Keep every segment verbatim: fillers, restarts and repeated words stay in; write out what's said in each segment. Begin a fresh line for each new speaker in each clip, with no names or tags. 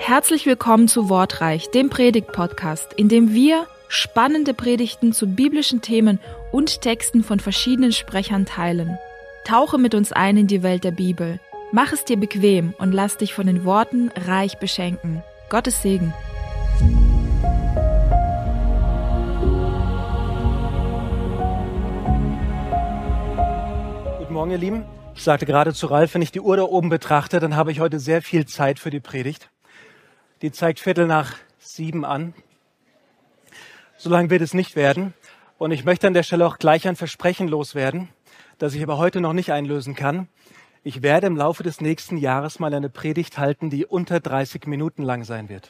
Herzlich willkommen zu Wortreich, dem Predigt-Podcast, in dem wir spannende Predigten zu biblischen Themen und Texten von verschiedenen Sprechern teilen. Tauche mit uns ein in die Welt der Bibel. Mach es dir bequem und lass dich von den Worten reich beschenken. Gottes Segen.
Guten Morgen, ihr Lieben. Ich sagte gerade zu Ralf, wenn ich die Uhr da oben betrachte, dann habe ich heute sehr viel Zeit für die Predigt. Die zeigt Viertel nach sieben an. So lange wird es nicht werden. Und ich möchte an der Stelle auch gleich ein Versprechen loswerden, das ich aber heute noch nicht einlösen kann. Ich werde im Laufe des nächsten Jahres mal eine Predigt halten, die unter dreißig Minuten lang sein wird.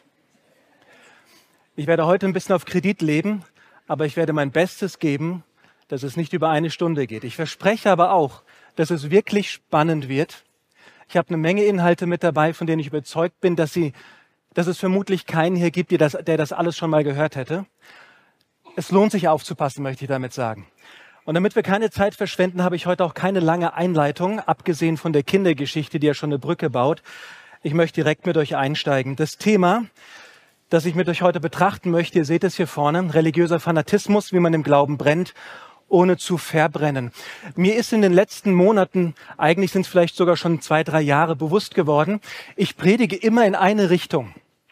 Ich werde heute ein bisschen auf Kredit leben, aber ich werde mein Bestes geben, dass es nicht über eine Stunde geht. Ich verspreche aber auch, dass es wirklich spannend wird. Ich habe eine Menge Inhalte mit dabei, von denen ich überzeugt bin, dass sie dass es vermutlich keinen hier gibt, der das, der das alles schon mal gehört hätte. Es lohnt sich aufzupassen, möchte ich damit sagen. Und damit wir keine Zeit verschwenden, habe ich heute auch keine lange Einleitung, abgesehen von der Kindergeschichte, die ja schon eine Brücke baut. Ich möchte direkt mit euch einsteigen. Das Thema, das ich mit euch heute betrachten möchte, ihr seht es hier vorne, religiöser Fanatismus, wie man im Glauben brennt, ohne zu verbrennen. Mir ist in den letzten Monaten, eigentlich sind es vielleicht sogar schon zwei, drei Jahre, bewusst geworden, ich predige immer in eine Richtung.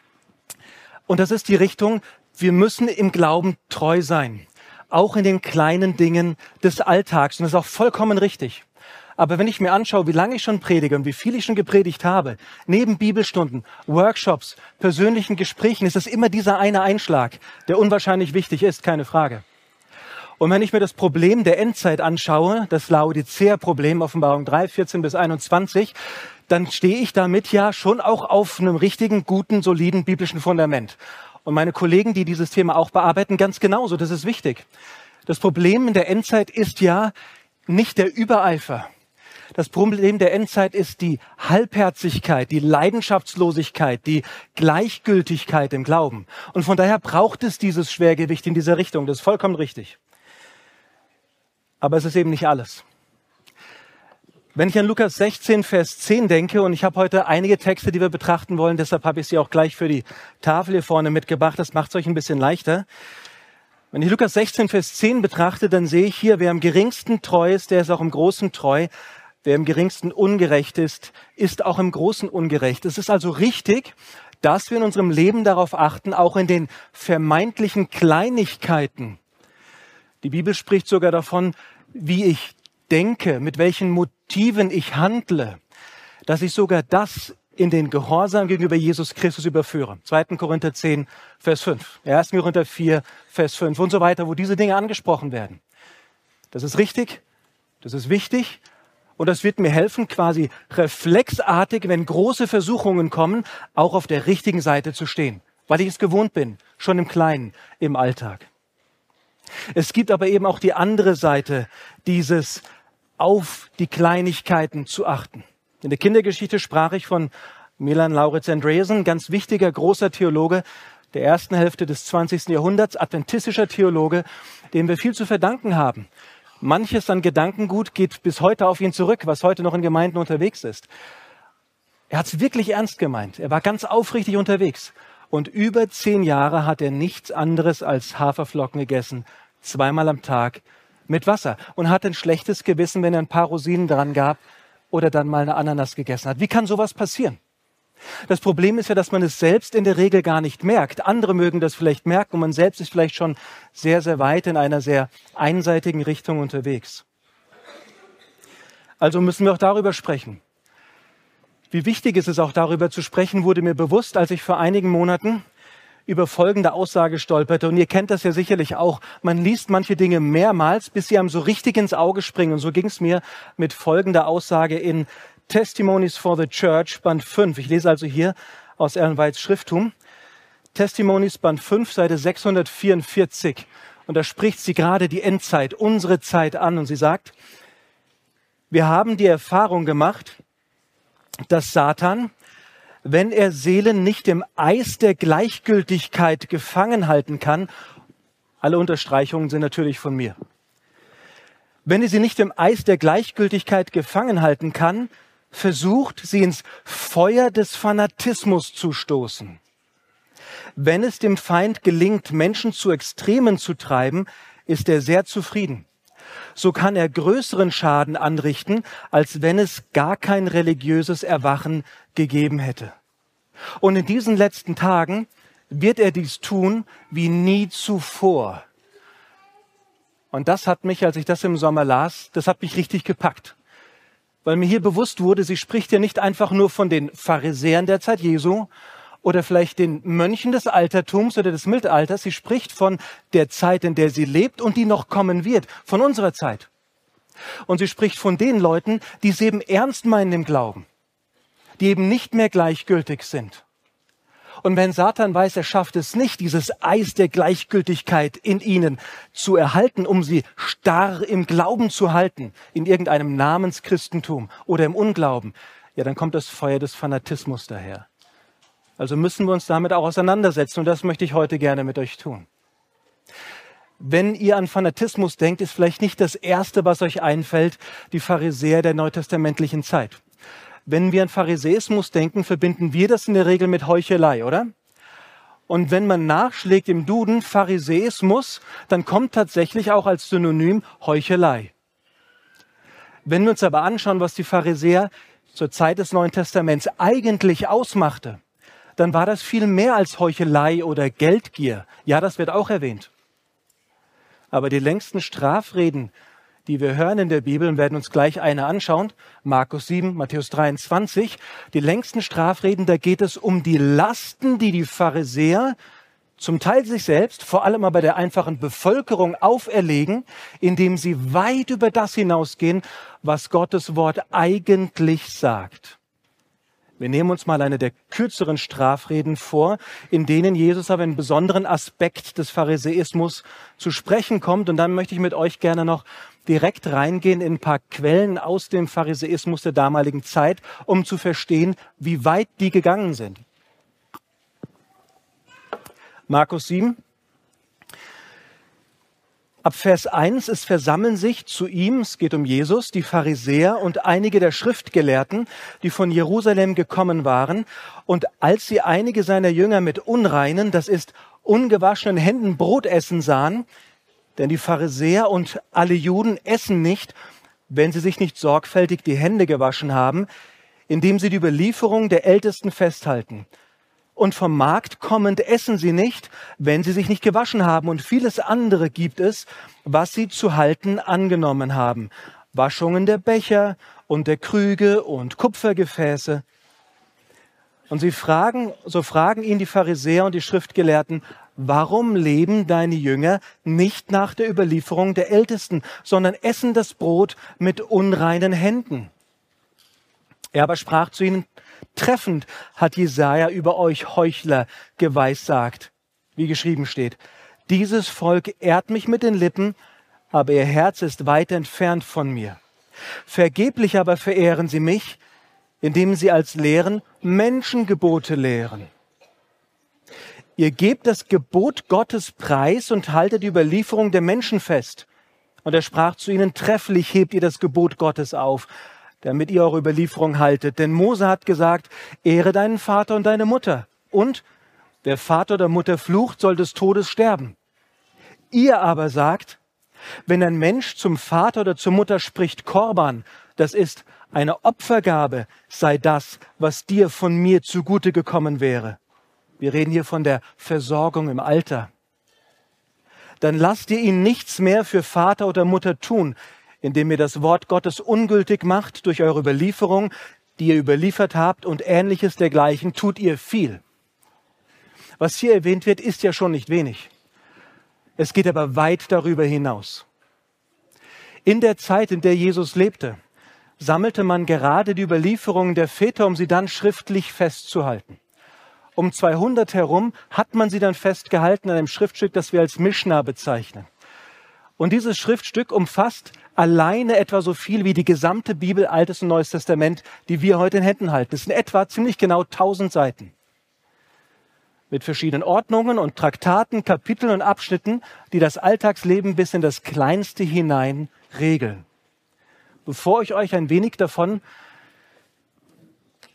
Und das ist die Richtung, wir müssen im Glauben treu sein. Auch in den kleinen Dingen des Alltags. Und das ist auch vollkommen richtig. Aber wenn ich mir anschaue, wie lange ich schon predige und wie viel ich schon gepredigt habe, neben Bibelstunden, Workshops, persönlichen Gesprächen, ist es immer dieser eine Einschlag, der unwahrscheinlich wichtig ist, keine Frage. Und wenn ich mir das Problem der Endzeit anschaue, das Laodicea-Problem, Offenbarung drei, vierzehn bis einundzwanzig, dann stehe ich damit ja schon auch auf einem richtigen, guten, soliden biblischen Fundament. Und meine Kollegen, die dieses Thema auch bearbeiten, ganz genauso, das ist wichtig. Das Problem in der Endzeit ist ja nicht der Übereifer. Das Problem der Endzeit ist die Halbherzigkeit, die Leidenschaftslosigkeit, die Gleichgültigkeit im Glauben. Und von daher braucht es dieses Schwergewicht in dieser Richtung, das ist vollkommen richtig. Aber es ist eben nicht alles. Wenn ich an Lukas sechzehn, Vers zehn denke, und ich habe heute einige Texte, die wir betrachten wollen, deshalb habe ich sie auch gleich für die Tafel hier vorne mitgebracht, das macht es euch ein bisschen leichter. Wenn ich Lukas sechzehn, Vers zehn betrachte, dann sehe ich hier, wer am geringsten treu ist, der ist auch im Großen treu. Wer im geringsten ungerecht ist, ist auch im Großen ungerecht. Es ist also richtig, dass wir in unserem Leben darauf achten, auch in den vermeintlichen Kleinigkeiten. Die Bibel spricht sogar davon, wie ich denke, mit welchen Motiven ich handle, dass ich sogar das in den Gehorsam gegenüber Jesus Christus überführe. zweiter Korinther zehn, Vers fünf, erster Korinther vier, Vers fünf und so weiter, wo diese Dinge angesprochen werden. Das ist richtig, das ist wichtig und das wird mir helfen, quasi reflexartig, wenn große Versuchungen kommen, auch auf der richtigen Seite zu stehen, weil ich es gewohnt bin, schon im Kleinen, im Alltag. Es gibt aber eben auch die andere Seite, dieses auf die Kleinigkeiten zu achten. In der Kindergeschichte sprach ich von Milan Lauritz Andreasen, ganz wichtiger, großer Theologe der ersten Hälfte des zwanzigsten Jahrhunderts, adventistischer Theologe, dem wir viel zu verdanken haben. Manches an Gedankengut geht bis heute auf ihn zurück, was heute noch in Gemeinden unterwegs ist. Er hat es wirklich ernst gemeint. Er war ganz aufrichtig unterwegs. Und über zehn Jahre hat er nichts anderes als Haferflocken gegessen, zweimal am Tag mit Wasser. Und hat ein schlechtes Gewissen, wenn er ein paar Rosinen dran gab oder dann mal eine Ananas gegessen hat. Wie kann sowas passieren? Das Problem ist ja, dass man es selbst in der Regel gar nicht merkt. Andere mögen das vielleicht merken und man selbst ist vielleicht schon sehr, sehr weit in einer sehr einseitigen Richtung unterwegs. Also müssen wir auch darüber sprechen. Wie wichtig ist es auch darüber zu sprechen, wurde mir bewusst, als ich vor einigen Monaten über folgende Aussage stolperte. Und ihr kennt das ja sicherlich auch. Man liest manche Dinge mehrmals, bis sie einem so richtig ins Auge springen. Und so ging es mir mit folgender Aussage in Testimonies for the Church, Band fünf. Ich lese also hier aus Ellen Whites Schrifttum. Testimonies, Band fünf, Seite sechshundertvierundvierzig. Und da spricht sie gerade die Endzeit, unsere Zeit an. Und sie sagt, wir haben die Erfahrung gemacht, dass Satan, wenn er Seelen nicht im Eis der Gleichgültigkeit gefangen halten kann, alle Unterstreichungen sind natürlich von mir, wenn er sie nicht im Eis der Gleichgültigkeit gefangen halten kann, versucht, sie ins Feuer des Fanatismus zu stoßen. Wenn es dem Feind gelingt, Menschen zu Extremen zu treiben, ist er sehr zufrieden. So kann er größeren Schaden anrichten, als wenn es gar kein religiöses Erwachen gegeben hätte. Und in diesen letzten Tagen wird er dies tun wie nie zuvor. Und das hat mich, als ich das im Sommer las, das hat mich richtig gepackt. Weil mir hier bewusst wurde, sie spricht ja nicht einfach nur von den Pharisäern der Zeit Jesu oder vielleicht den Mönchen des Altertums oder des Mittelalters. Sie spricht von der Zeit, in der sie lebt und die noch kommen wird, von unserer Zeit. Und sie spricht von den Leuten, die es eben ernst meinen im Glauben, die eben nicht mehr gleichgültig sind. Und wenn Satan weiß, er schafft es nicht, dieses Eis der Gleichgültigkeit in ihnen zu erhalten, um sie starr im Glauben zu halten, in irgendeinem Namenschristentum oder im Unglauben, ja, dann kommt das Feuer des Fanatismus daher. Also müssen wir uns damit auch auseinandersetzen und das möchte ich heute gerne mit euch tun. Wenn ihr an Fanatismus denkt, ist vielleicht nicht das Erste, was euch einfällt, die Pharisäer der neutestamentlichen Zeit. Wenn wir an Pharisäismus denken, verbinden wir das in der Regel mit Heuchelei, oder? Und wenn man nachschlägt im Duden Pharisäismus, dann kommt tatsächlich auch als Synonym Heuchelei. Wenn wir uns aber anschauen, was die Pharisäer zur Zeit des Neuen Testaments eigentlich ausmachte, dann war das viel mehr als Heuchelei oder Geldgier. Ja, das wird auch erwähnt. Aber die längsten Strafreden, die wir hören in der Bibel, und werden uns gleich eine anschauen, Markus sieben, Matthäus dreiundzwanzig, die längsten Strafreden, da geht es um die Lasten, die die Pharisäer zum Teil sich selbst, vor allem aber der einfachen Bevölkerung auferlegen, indem sie weit über das hinausgehen, was Gottes Wort eigentlich sagt. Wir nehmen uns mal eine der kürzeren Strafreden vor, in denen Jesus aber einen besonderen Aspekt des Pharisäismus zu sprechen kommt. Und dann möchte ich mit euch gerne noch direkt reingehen in ein paar Quellen aus dem Pharisäismus der damaligen Zeit, um zu verstehen, wie weit die gegangen sind. Markus sieben. Ab Vers eins, es versammeln sich zu ihm, es geht um Jesus, die Pharisäer und einige der Schriftgelehrten, die von Jerusalem gekommen waren. Und als sie einige seiner Jünger mit unreinen, das ist ungewaschenen Händen Brot essen sahen, denn die Pharisäer und alle Juden essen nicht, wenn sie sich nicht sorgfältig die Hände gewaschen haben, indem sie die Überlieferung der Ältesten festhalten. Und vom Markt kommend essen sie nicht, wenn sie sich nicht gewaschen haben. Und vieles andere gibt es, was sie zu halten angenommen haben. Waschungen der Becher und der Krüge und Kupfergefäße. Und sie fragen, so fragen ihn die Pharisäer und die Schriftgelehrten, warum leben deine Jünger nicht nach der Überlieferung der Ältesten, sondern essen das Brot mit unreinen Händen? Er aber sprach zu ihnen, treffend hat Jesaja über euch Heuchler geweissagt, wie geschrieben steht. Dieses Volk ehrt mich mit den Lippen, aber ihr Herz ist weit entfernt von mir. Vergeblich aber verehren sie mich, indem sie als Lehren Menschengebote lehren. Ihr gebt das Gebot Gottes preis und haltet die Überlieferung der Menschen fest. Und er sprach zu ihnen, trefflich hebt ihr das Gebot Gottes auf, damit ihr eure Überlieferung haltet. Denn Mose hat gesagt, ehre deinen Vater und deine Mutter. Und wer Vater oder Mutter flucht, soll des Todes sterben. Ihr aber sagt, wenn ein Mensch zum Vater oder zur Mutter spricht, Korban, das ist eine Opfergabe, sei das, was dir von mir zugute gekommen wäre. Wir reden hier von der Versorgung im Alter. Dann lasst ihr ihnen nichts mehr für Vater oder Mutter tun, indem ihr das Wort Gottes ungültig macht durch eure Überlieferung, die ihr überliefert habt, und Ähnliches dergleichen tut ihr viel. Was hier erwähnt wird, ist ja schon nicht wenig. Es geht aber weit darüber hinaus. In der Zeit, in der Jesus lebte, sammelte man gerade die Überlieferungen der Väter, um sie dann schriftlich festzuhalten. Um zweihundert herum hat man sie dann festgehalten an einem Schriftstück, das wir als Mischna bezeichnen. Und dieses Schriftstück umfasst alleine etwa so viel wie die gesamte Bibel, Altes und Neues Testament, die wir heute in Händen halten. Das sind etwa ziemlich genau tausend Seiten. Mit verschiedenen Ordnungen und Traktaten, Kapiteln und Abschnitten, die das Alltagsleben bis in das Kleinste hinein regeln. Bevor ich euch ein wenig davon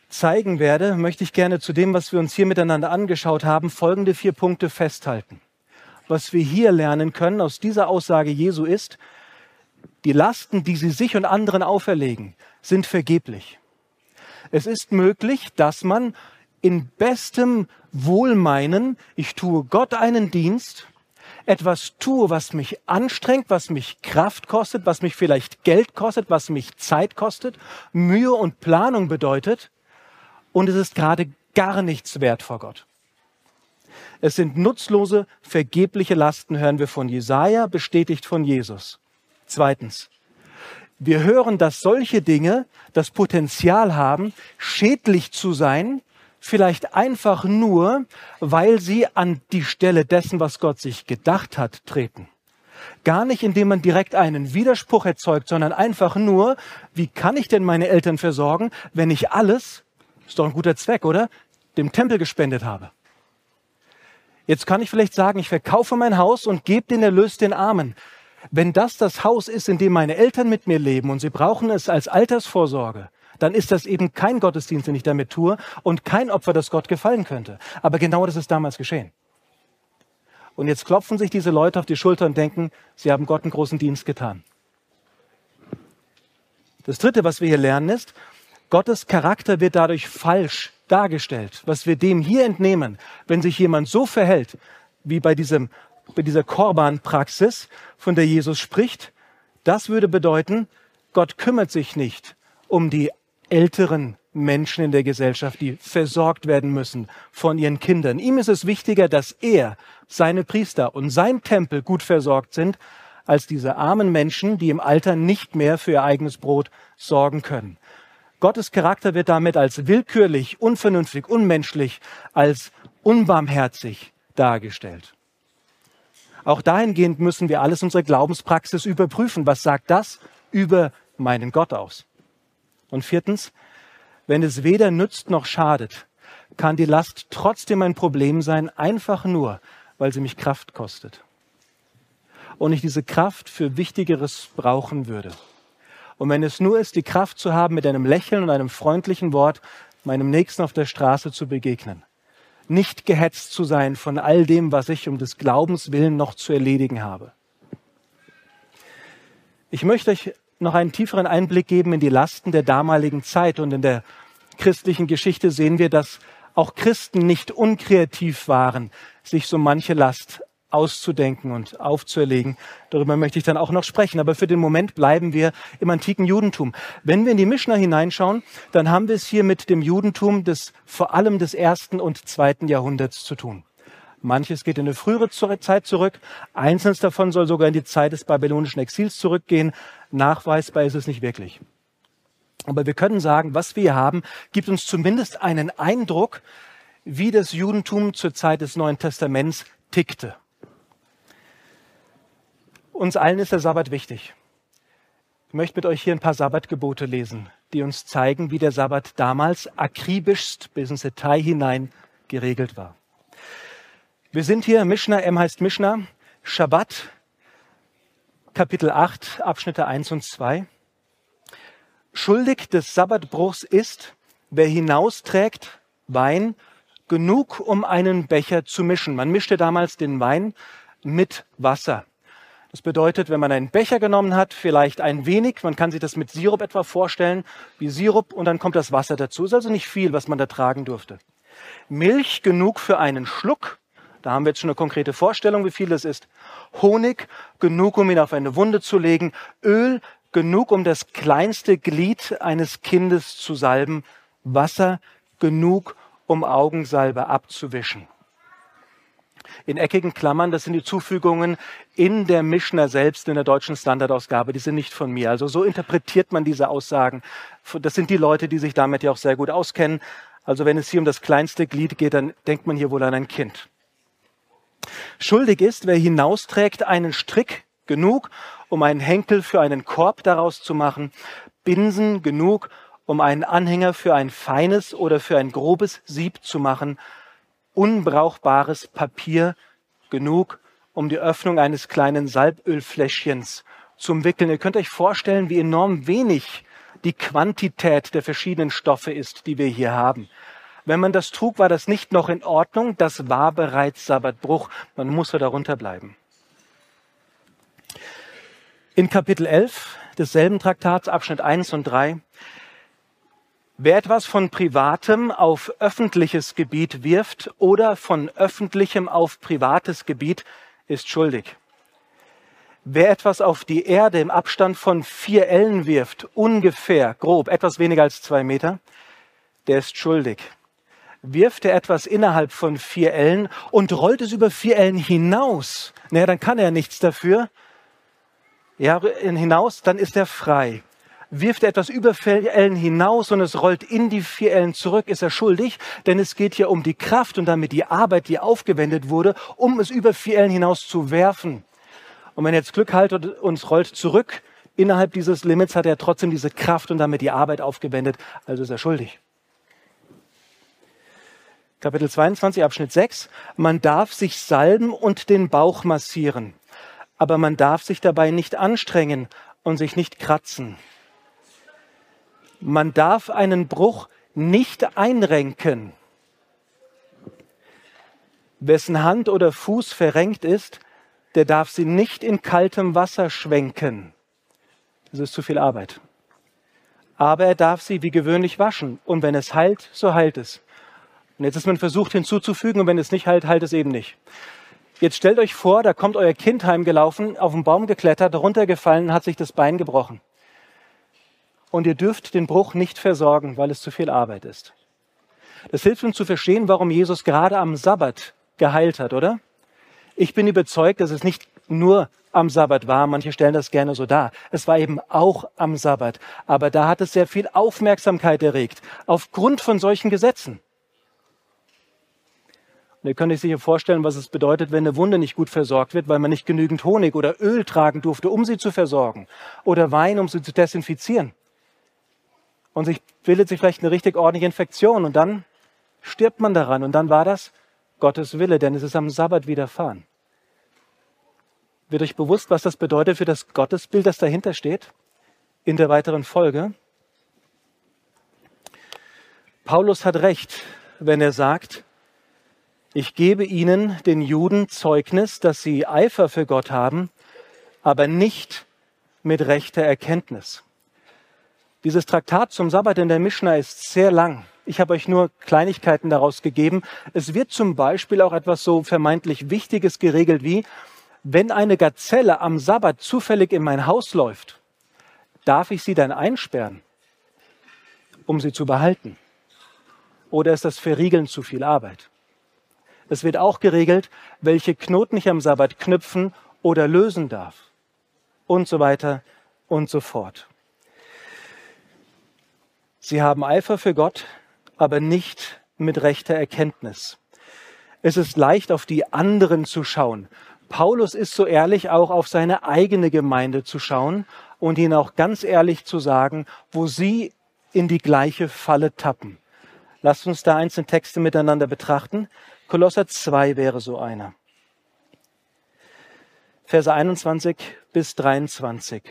zeigen werde, möchte ich gerne zu dem, was wir uns hier miteinander angeschaut haben, folgende vier Punkte festhalten. Was wir hier lernen können aus dieser Aussage Jesu ist, die Lasten, die sie sich und anderen auferlegen, sind vergeblich. Es ist möglich, dass man in bestem Wohlmeinen, ich tue Gott einen Dienst, etwas tue, was mich anstrengt, was mich Kraft kostet, was mich vielleicht Geld kostet, was mich Zeit kostet, Mühe und Planung bedeutet, und es ist gerade gar nichts wert vor Gott. Es sind nutzlose, vergebliche Lasten, hören wir von Jesaja, bestätigt von Jesus. Zweitens, wir hören, dass solche Dinge das Potenzial haben, schädlich zu sein, vielleicht einfach nur, weil sie an die Stelle dessen, was Gott sich gedacht hat, treten. Gar nicht, indem man direkt einen Widerspruch erzeugt, sondern einfach nur, wie kann ich denn meine Eltern versorgen, wenn ich alles, ist doch ein guter Zweck, oder, dem Tempel gespendet habe. Jetzt kann ich vielleicht sagen, ich verkaufe mein Haus und gebe den Erlös den Armen. Wenn das das Haus ist, in dem meine Eltern mit mir leben und sie brauchen es als Altersvorsorge, dann ist das eben kein Gottesdienst, den ich damit tue und kein Opfer, das Gott gefallen könnte. Aber genau das ist damals geschehen. Und jetzt klopfen sich diese Leute auf die Schulter und denken, sie haben Gott einen großen Dienst getan. Das Dritte, was wir hier lernen, ist, Gottes Charakter wird dadurch falsch dargestellt. Was wir dem hier entnehmen, wenn sich jemand so verhält, wie bei, diesem, bei dieser Korban-Praxis, von der Jesus spricht, das würde bedeuten, Gott kümmert sich nicht um die älteren Menschen in der Gesellschaft, die versorgt werden müssen von ihren Kindern. Ihm ist es wichtiger, dass er, seine Priester und sein Tempel gut versorgt sind, als diese armen Menschen, die im Alter nicht mehr für ihr eigenes Brot sorgen können. Gottes Charakter wird damit als willkürlich, unvernünftig, unmenschlich, als unbarmherzig dargestellt. Auch dahingehend müssen wir alles unsere Glaubenspraxis überprüfen. Was sagt das über meinen Gott aus? Und viertens, wenn es weder nützt noch schadet, kann die Last trotzdem ein Problem sein, einfach nur, weil sie mich Kraft kostet. Und ich diese Kraft für Wichtigeres brauchen würde. Und wenn es nur ist, die Kraft zu haben, mit einem Lächeln und einem freundlichen Wort meinem Nächsten auf der Straße zu begegnen. Nicht gehetzt zu sein von all dem, was ich um des Glaubens willen noch zu erledigen habe. Ich möchte euch noch einen tieferen Einblick geben in die Lasten der damaligen Zeit. Und in der christlichen Geschichte sehen wir, dass auch Christen nicht unkreativ waren, sich so manche Last auszudenken und aufzuerlegen. Darüber möchte ich dann auch noch sprechen. Aber für den Moment bleiben wir im antiken Judentum. Wenn wir in die Mischna hineinschauen, dann haben wir es hier mit dem Judentum des vor allem des ersten und zweiten Jahrhunderts zu tun. Manches geht in eine frühere Zeit zurück. Einzelnes davon soll sogar in die Zeit des babylonischen Exils zurückgehen. Nachweisbar ist es nicht wirklich. Aber wir können sagen, was wir hier haben, gibt uns zumindest einen Eindruck, wie das Judentum zur Zeit des Neuen Testaments tickte. Uns allen ist der Sabbat wichtig. Ich möchte mit euch hier ein paar Sabbatgebote lesen, die uns zeigen, wie der Sabbat damals akribischst bis ins Detail hinein geregelt war. Wir sind hier, Mischna, M heißt Mischna, Schabbat, Kapitel acht, Abschnitte eins und zwei. Schuldig des Sabbatbruchs ist, wer hinausträgt Wein, genug, um einen Becher zu mischen. Man mischte damals den Wein mit Wasser. Das bedeutet, wenn man einen Becher genommen hat, vielleicht ein wenig, man kann sich das mit Sirup etwa vorstellen, wie Sirup, und dann kommt das Wasser dazu. Ist also nicht viel, was man da tragen durfte. Milch genug für einen Schluck. Da haben wir jetzt schon eine konkrete Vorstellung, wie viel das ist. Honig, genug, um ihn auf eine Wunde zu legen. Öl, genug, um das kleinste Glied eines Kindes zu salben. Wasser, genug, um Augensalbe abzuwischen. In eckigen Klammern, das sind die Zufügungen in der Mischna selbst, in der deutschen Standardausgabe. Die sind nicht von mir. Also so interpretiert man diese Aussagen. Das sind die Leute, die sich damit ja auch sehr gut auskennen. Also wenn es hier um das kleinste Glied geht, dann denkt man hier wohl an ein Kind. Schuldig ist, wer hinausträgt einen Strick, genug, um einen Henkel für einen Korb daraus zu machen, Binsen, genug, um einen Anhänger für ein feines oder für ein grobes Sieb zu machen, unbrauchbares Papier, genug, um die Öffnung eines kleinen Salbölfläschchens zu umwickeln. Ihr könnt euch vorstellen, wie enorm wenig die Quantität der verschiedenen Stoffe ist, die wir hier haben. Wenn man das trug, war das nicht noch in Ordnung, das war bereits Sabbatbruch. Man musste darunter bleiben. In Kapitel elf desselben Traktats, Abschnitt eins und drei, wer etwas von Privatem auf öffentliches Gebiet wirft oder von öffentlichem auf privates Gebiet, ist schuldig. Wer etwas auf die Erde im Abstand von vier Ellen wirft, ungefähr, grob, etwas weniger als zwei Meter, der ist schuldig. Wirft er etwas innerhalb von vier Ellen und rollt es über vier Ellen hinaus, naja, dann kann er nichts dafür. Ja, hinaus, dann ist er frei. Wirft er etwas über vier Ellen hinaus und es rollt in die vier Ellen zurück, ist er schuldig, denn es geht hier um die Kraft und damit die Arbeit, die aufgewendet wurde, um es über vier Ellen hinaus zu werfen. Und wenn er jetzt Glück hat und es rollt zurück, innerhalb dieses Limits hat er trotzdem diese Kraft und damit die Arbeit aufgewendet, also ist er schuldig. Kapitel zweiundzwanzig, Abschnitt sechs. Man darf sich salben und den Bauch massieren, aber man darf sich dabei nicht anstrengen und sich nicht kratzen. Man darf einen Bruch nicht einrenken. Wessen Hand oder Fuß verrenkt ist, der darf sie nicht in kaltem Wasser schwenken. Das ist zu viel Arbeit. Aber er darf sie wie gewöhnlich waschen. Und wenn es heilt, so heilt es. Und jetzt ist man versucht hinzuzufügen, und wenn es nicht heilt, heilt es eben nicht. Jetzt stellt euch vor, da kommt euer Kind heimgelaufen, auf den Baum geklettert, runtergefallen, hat sich das Bein gebrochen. Und ihr dürft den Bruch nicht versorgen, weil es zu viel Arbeit ist. Das hilft uns zu verstehen, warum Jesus gerade am Sabbat geheilt hat, oder? Ich bin überzeugt, dass es nicht nur am Sabbat war. Manche stellen das gerne so dar. Es war eben auch am Sabbat. Aber da hat es sehr viel Aufmerksamkeit erregt. Aufgrund von solchen Gesetzen. Und ihr könnt euch sicher vorstellen, was es bedeutet, wenn eine Wunde nicht gut versorgt wird, weil man nicht genügend Honig oder Öl tragen durfte, um sie zu versorgen. Oder Wein, um sie zu desinfizieren. Und sich bildet sich vielleicht eine richtig ordentliche Infektion. Und dann stirbt man daran. Und dann war das Gottes Wille, denn es ist am Sabbat widerfahren. Wird euch bewusst, was das bedeutet für das Gottesbild, das dahinter steht? In der weiteren Folge. Paulus hat recht, wenn er sagt, ich gebe ihnen, den Juden, Zeugnis, dass sie Eifer für Gott haben, aber nicht mit rechter Erkenntnis. Dieses Traktat zum Sabbat in der Mischna ist sehr lang. Ich habe euch nur Kleinigkeiten daraus gegeben. Es wird zum Beispiel auch etwas so vermeintlich Wichtiges geregelt wie, wenn eine Gazelle am Sabbat zufällig in mein Haus läuft, darf ich sie dann einsperren, um sie zu behalten? Oder ist das Verriegeln zu viel Arbeit? Es wird auch geregelt, welche Knoten ich am Sabbat knüpfen oder lösen darf. Und so weiter und so fort. Sie haben Eifer für Gott, aber nicht mit rechter Erkenntnis. Es ist leicht, auf die anderen zu schauen. Paulus ist so ehrlich, auch auf seine eigene Gemeinde zu schauen und ihnen auch ganz ehrlich zu sagen, wo sie in die gleiche Falle tappen. Lasst uns da einzelne Texte miteinander betrachten. Kolosser zwei wäre so einer. Verse einundzwanzig bis dreiundzwanzig.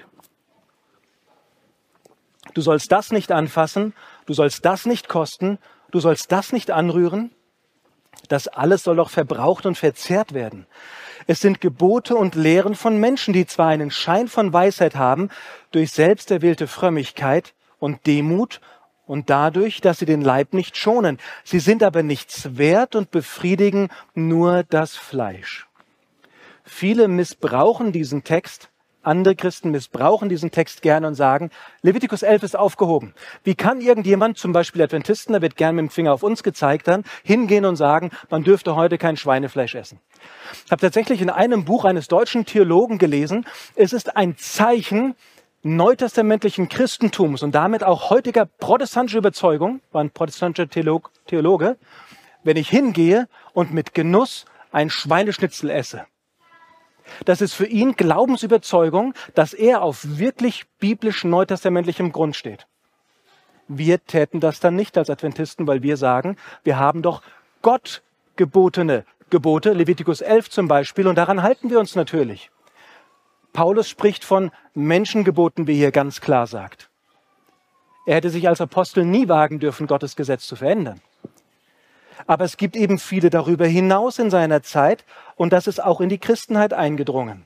Du sollst das nicht anfassen, du sollst das nicht kosten, du sollst das nicht anrühren. Das alles soll doch verbraucht und verzehrt werden. Es sind Gebote und Lehren von Menschen, die zwar einen Schein von Weisheit haben, durch selbst erwählte Frömmigkeit und Demut und dadurch, dass sie den Leib nicht schonen. Sie sind aber nichts wert und befriedigen nur das Fleisch. Viele missbrauchen diesen Text, andere Christen missbrauchen diesen Text gerne und sagen, Levitikus elf ist aufgehoben. Wie kann irgendjemand, zum Beispiel Adventisten, da wird gern mit dem Finger auf uns gezeigt, dann hingehen und sagen, man dürfte heute kein Schweinefleisch essen? Ich habe tatsächlich in einem Buch eines deutschen Theologen gelesen, es ist ein Zeichen neutestamentlichen Christentums und damit auch heutiger protestantischer Überzeugung, war ein protestantischer Theolog, Theologe, wenn ich hingehe und mit Genuss ein Schweineschnitzel esse. Das ist für ihn Glaubensüberzeugung, dass er auf wirklich biblisch neutestamentlichem Grund steht. Wir täten das dann nicht als Adventisten, weil wir sagen, wir haben doch Gott gebotene Gebote, Levitikus elf zum Beispiel, und daran halten wir uns natürlich. Paulus spricht von Menschengeboten, wie er hier ganz klar sagt. Er hätte sich als Apostel nie wagen dürfen, Gottes Gesetz zu verändern. Aber es gibt eben viele darüber hinaus in seiner Zeit und das ist auch in die Christenheit eingedrungen.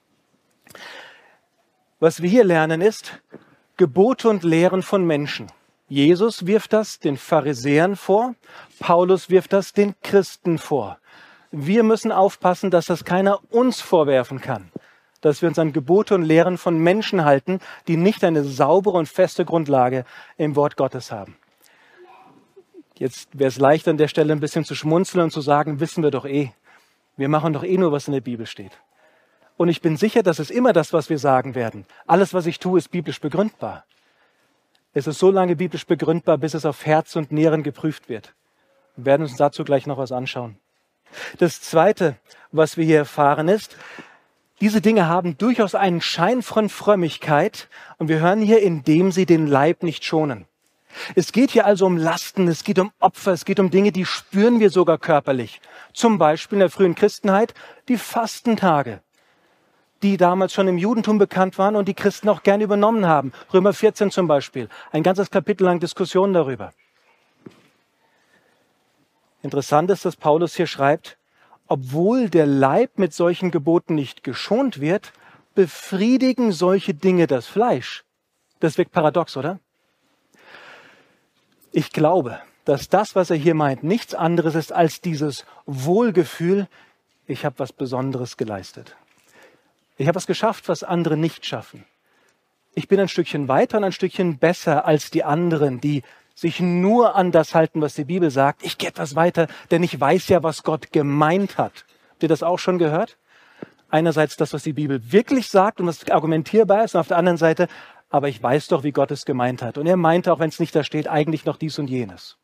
Was wir hier lernen ist, Gebote und Lehren von Menschen. Jesus wirft das den Pharisäern vor, Paulus wirft das den Christen vor. Wir müssen aufpassen, dass das keiner uns vorwerfen kann, dass wir uns an Gebote und Lehren von Menschen halten, die nicht eine saubere und feste Grundlage im Wort Gottes haben. Jetzt wäre es leicht an der Stelle ein bisschen zu schmunzeln und zu sagen, wissen wir doch eh. Wir machen doch eh nur, was in der Bibel steht. Und ich bin sicher, das ist immer das, was wir sagen werden. Alles, was ich tue, ist biblisch begründbar. Es ist so lange biblisch begründbar, bis es auf Herz und Nieren geprüft wird. Wir werden uns dazu gleich noch was anschauen. Das Zweite, was wir hier erfahren, ist, diese Dinge haben durchaus einen Schein von Frömmigkeit und wir hören hier, indem sie den Leib nicht schonen. Es geht hier also um Lasten, es geht um Opfer, es geht um Dinge, die spüren wir sogar körperlich. Zum Beispiel in der frühen Christenheit die Fastentage, die damals schon im Judentum bekannt waren und die Christen auch gerne übernommen haben. Römer vierzehn zum Beispiel, ein ganzes Kapitel lang Diskussionen darüber. Interessant ist, dass Paulus hier schreibt, obwohl der Leib mit solchen Geboten nicht geschont wird, befriedigen solche Dinge das Fleisch. Das wirkt paradox, oder? Ich glaube, dass das, was er hier meint, nichts anderes ist als dieses Wohlgefühl, ich habe was Besonderes geleistet. Ich habe was geschafft, was andere nicht schaffen. Ich bin ein Stückchen weiter und ein Stückchen besser als die anderen, die sich nur an das halten, was die Bibel sagt. Ich gehe etwas weiter, denn ich weiß ja, was Gott gemeint hat. Habt ihr das auch schon gehört? Einerseits das, was die Bibel wirklich sagt und was argumentierbar ist, und auf der anderen Seite, aber ich weiß doch, wie Gott es gemeint hat. Und er meinte, auch wenn es nicht da steht, eigentlich noch dies und jenes.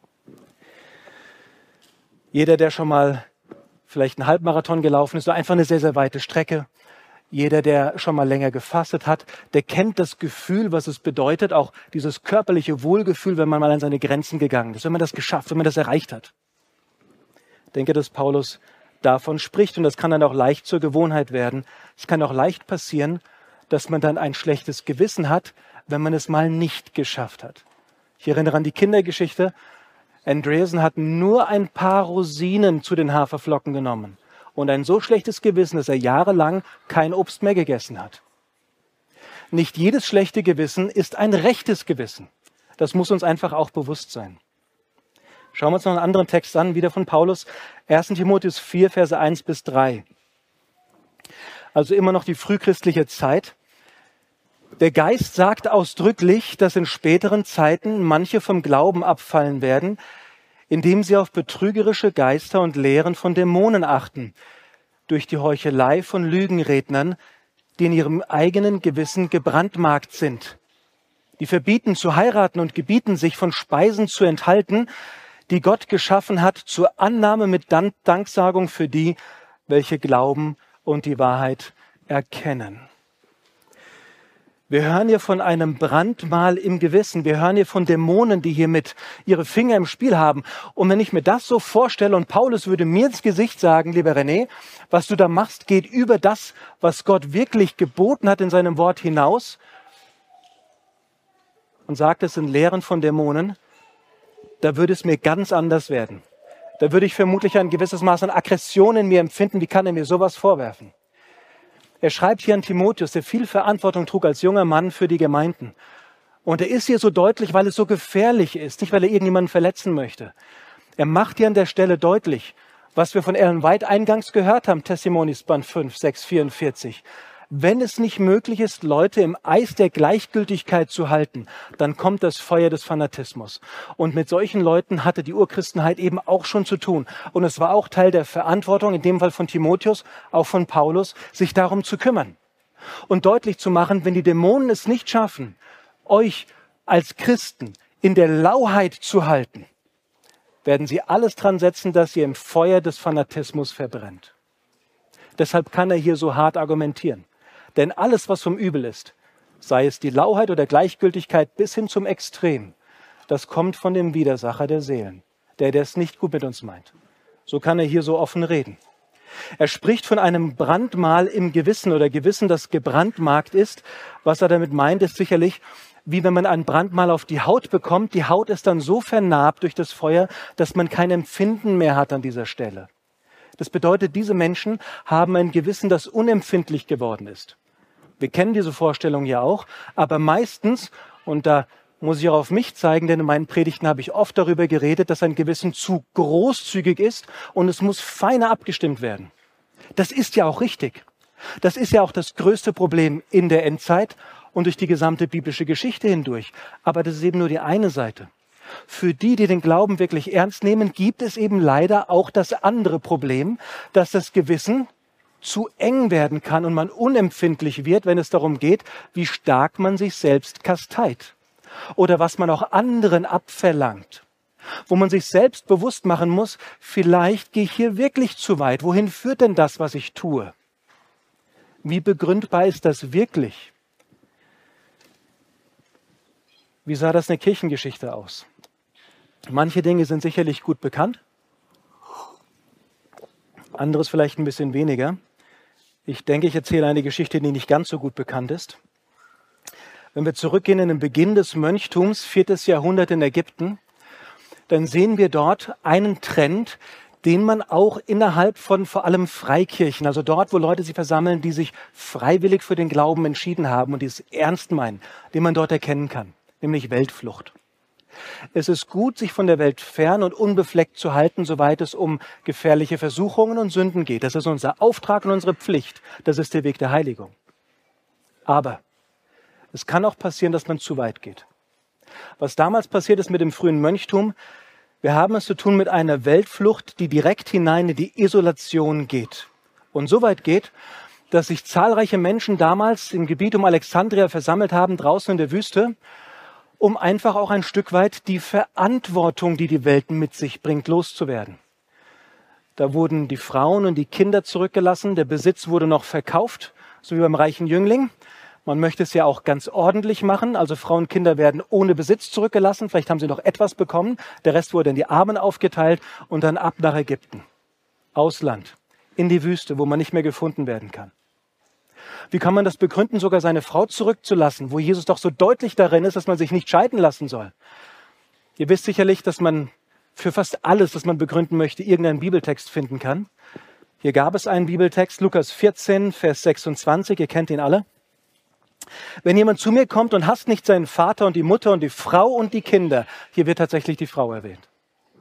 Jeder, der schon mal vielleicht einen Halbmarathon gelaufen ist, so einfach eine sehr, sehr weite Strecke. Jeder, der schon mal länger gefastet hat, der kennt das Gefühl, was es bedeutet, auch dieses körperliche Wohlgefühl, wenn man mal an seine Grenzen gegangen ist, wenn man das geschafft, wenn man das erreicht hat. Ich denke, dass Paulus davon spricht und das kann dann auch leicht zur Gewohnheit werden. Es kann auch leicht passieren, dass man dann ein schlechtes Gewissen hat, wenn man es mal nicht geschafft hat. Ich erinnere an die Kindergeschichte. Andreasen hat nur ein paar Rosinen zu den Haferflocken genommen und ein so schlechtes Gewissen, dass er jahrelang kein Obst mehr gegessen hat. Nicht jedes schlechte Gewissen ist ein rechtes Gewissen. Das muss uns einfach auch bewusst sein. Schauen wir uns noch einen anderen Text an, wieder von Paulus, erster Timotheus vier, Verse eins bis drei. Also immer noch die frühchristliche Zeit. Der Geist sagt ausdrücklich, dass in späteren Zeiten manche vom Glauben abfallen werden, indem sie auf betrügerische Geister und Lehren von Dämonen achten, durch die Heuchelei von Lügenrednern, die in ihrem eigenen Gewissen gebrandmarkt sind. Die verbieten zu heiraten und gebieten sich von Speisen zu enthalten, die Gott geschaffen hat, zur Annahme mit Danksagung für die, welche glauben und die Wahrheit erkennen. Wir hören hier von einem Brandmal im Gewissen. Wir hören hier von Dämonen, die hier mit ihre Finger im Spiel haben. Und wenn ich mir das so vorstelle und Paulus würde mir ins Gesicht sagen, lieber René, was du da machst, geht über das, was Gott wirklich geboten hat in seinem Wort hinaus und sagt, es sind Lehren von Dämonen, da würde es mir ganz anders werden. Da würde ich vermutlich ein gewisses Maß an Aggression in mir empfinden. Wie kann er mir sowas vorwerfen? Er schreibt hier an Timotheus, der viel Verantwortung trug als junger Mann für die Gemeinden. Und er ist hier so deutlich, weil es so gefährlich ist, nicht weil er irgendjemanden verletzen möchte. Er macht hier an der Stelle deutlich, was wir von Ellen White eingangs gehört haben, Testimonies Band fünf, sechs, vierundvierzig. Wenn es nicht möglich ist, Leute im Eis der Gleichgültigkeit zu halten, dann kommt das Feuer des Fanatismus. Und mit solchen Leuten hatte die Urchristenheit eben auch schon zu tun. Und es war auch Teil der Verantwortung, in dem Fall von Timotheus, auch von Paulus, sich darum zu kümmern. Und deutlich zu machen, wenn die Dämonen es nicht schaffen, euch als Christen in der Lauheit zu halten, werden sie alles dran setzen, dass ihr im Feuer des Fanatismus verbrennt. Deshalb kann er hier so hart argumentieren. Denn alles, was vom Übel ist, sei es die Lauheit oder Gleichgültigkeit bis hin zum Extrem, das kommt von dem Widersacher der Seelen, der, der es nicht gut mit uns meint. So kann er hier so offen reden. Er spricht von einem Brandmal im Gewissen oder Gewissen, das gebrandmarkt ist. Was er damit meint, ist sicherlich, wie wenn man ein Brandmal auf die Haut bekommt. Die Haut ist dann so vernarbt durch das Feuer, dass man kein Empfinden mehr hat an dieser Stelle. Das bedeutet, diese Menschen haben ein Gewissen, das unempfindlich geworden ist. Wir kennen diese Vorstellung ja auch, aber meistens, und da muss ich auch auf mich zeigen, denn in meinen Predigten habe ich oft darüber geredet, dass ein Gewissen zu großzügig ist und es muss feiner abgestimmt werden. Das ist ja auch richtig. Das ist ja auch das größte Problem in der Endzeit und durch die gesamte biblische Geschichte hindurch. Aber das ist eben nur die eine Seite. Für die, die den Glauben wirklich ernst nehmen, gibt es eben leider auch das andere Problem, dass das Gewissen zu eng werden kann und man unempfindlich wird, wenn es darum geht, wie stark man sich selbst kasteit oder was man auch anderen abverlangt, wo man sich selbst bewusst machen muss, vielleicht gehe ich hier wirklich zu weit. Wohin führt denn das, was ich tue? Wie begründbar ist das wirklich? Wie sah das in der Kirchengeschichte aus? Manche Dinge sind sicherlich gut bekannt, anderes vielleicht ein bisschen weniger. Ich denke, ich erzähle eine Geschichte, die nicht ganz so gut bekannt ist. Wenn wir zurückgehen in den Beginn des Mönchtums, viertes Jahrhundert in Ägypten, dann sehen wir dort einen Trend, den man auch innerhalb von vor allem Freikirchen, also dort, wo Leute sich versammeln, die sich freiwillig für den Glauben entschieden haben und die es ernst meinen, den man dort erkennen kann, nämlich Weltflucht. Es ist gut, sich von der Welt fern und unbefleckt zu halten, soweit es um gefährliche Versuchungen und Sünden geht. Das ist unser Auftrag und unsere Pflicht. Das ist der Weg der Heiligung. Aber es kann auch passieren, dass man zu weit geht. Was damals passiert ist mit dem frühen Mönchtum, wir haben es zu tun mit einer Weltflucht, die direkt hinein in die Isolation geht. Und so weit geht, dass sich zahlreiche Menschen damals im Gebiet um Alexandria versammelt haben, draußen in der Wüste, um einfach auch ein Stück weit die Verantwortung, die die Welt mit sich bringt, loszuwerden. Da wurden die Frauen und die Kinder zurückgelassen, der Besitz wurde noch verkauft, so wie beim reichen Jüngling. Man möchte es ja auch ganz ordentlich machen, also Frauen und Kinder werden ohne Besitz zurückgelassen, vielleicht haben sie noch etwas bekommen, der Rest wurde in die Armen aufgeteilt und dann ab nach Ägypten, Ausland, in die Wüste, wo man nicht mehr gefunden werden kann. Wie kann man das begründen, sogar seine Frau zurückzulassen, wo Jesus doch so deutlich darin ist, dass man sich nicht scheiden lassen soll? Ihr wisst sicherlich, dass man für fast alles, was man begründen möchte, irgendeinen Bibeltext finden kann. Hier gab es einen Bibeltext, Lukas vierzehn, Vers sechsundzwanzig, ihr kennt ihn alle. Wenn jemand zu mir kommt und hasst nicht seinen Vater und die Mutter und die Frau und die Kinder, hier wird tatsächlich die Frau erwähnt,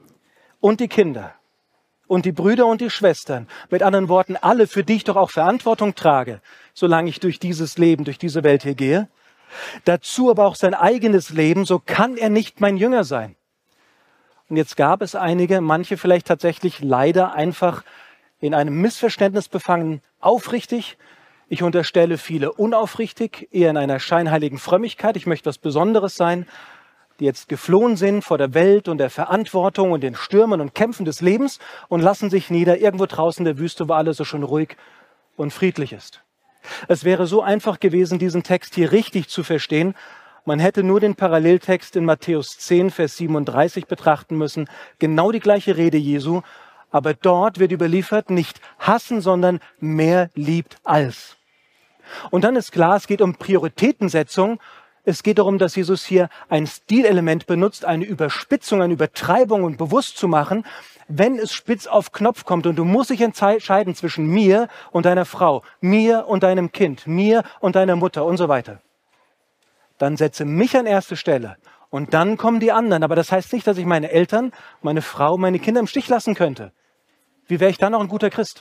und die Kinder und die Brüder und die Schwestern, mit anderen Worten, alle, für die ich doch auch Verantwortung trage, solange ich durch dieses Leben, durch diese Welt hier gehe, dazu aber auch sein eigenes Leben, so kann er nicht mein Jünger sein. Und jetzt gab es einige, manche vielleicht tatsächlich leider einfach in einem Missverständnis befangen, aufrichtig. Ich unterstelle viele unaufrichtig, eher in einer scheinheiligen Frömmigkeit. Ich möchte was Besonderes sein, die jetzt geflohen sind vor der Welt und der Verantwortung und den Stürmen und Kämpfen des Lebens und lassen sich nieder irgendwo draußen in der Wüste, wo alles so schon ruhig und friedlich ist. Es wäre so einfach gewesen, diesen Text hier richtig zu verstehen. Man hätte nur den Paralleltext in Matthäus zehn, Vers siebenunddreißig betrachten müssen. Genau die gleiche Rede Jesu. Aber dort wird überliefert, nicht hassen, sondern mehr liebt als. Und dann ist klar, es geht um Prioritätensetzung. Es geht darum, dass Jesus hier ein Stilelement benutzt, eine Überspitzung, eine Übertreibung und bewusst zu machen, wenn es spitz auf Knopf kommt und du musst dich entscheiden zwischen mir und deiner Frau, mir und deinem Kind, mir und deiner Mutter und so weiter. Dann setze mich an erste Stelle und dann kommen die anderen. Aber das heißt nicht, dass ich meine Eltern, meine Frau, meine Kinder im Stich lassen könnte. Wie wäre ich dann noch ein guter Christ?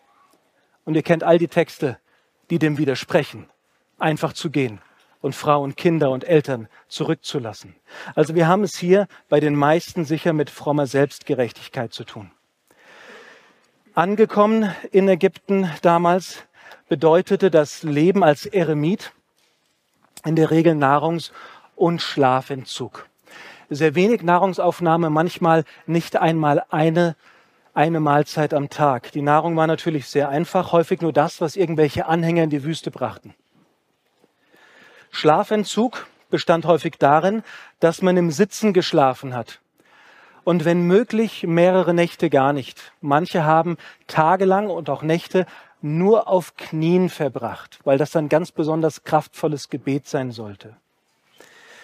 Und ihr kennt all die Texte, die dem widersprechen, einfach zu gehen und Frauen, Kinder und Eltern zurückzulassen. Also wir haben es hier bei den meisten sicher mit frommer Selbstgerechtigkeit zu tun. Angekommen in Ägypten damals bedeutete das Leben als Eremit in der Regel Nahrungs- und Schlafentzug. Sehr wenig Nahrungsaufnahme, manchmal nicht einmal eine, eine Mahlzeit am Tag. Die Nahrung war natürlich sehr einfach, häufig nur das, was irgendwelche Anhänger in die Wüste brachten. Schlafentzug bestand häufig darin, dass man im Sitzen geschlafen hat. Und wenn möglich, mehrere Nächte gar nicht. Manche haben tagelang und auch Nächte nur auf Knien verbracht, weil das dann ganz besonders kraftvolles Gebet sein sollte.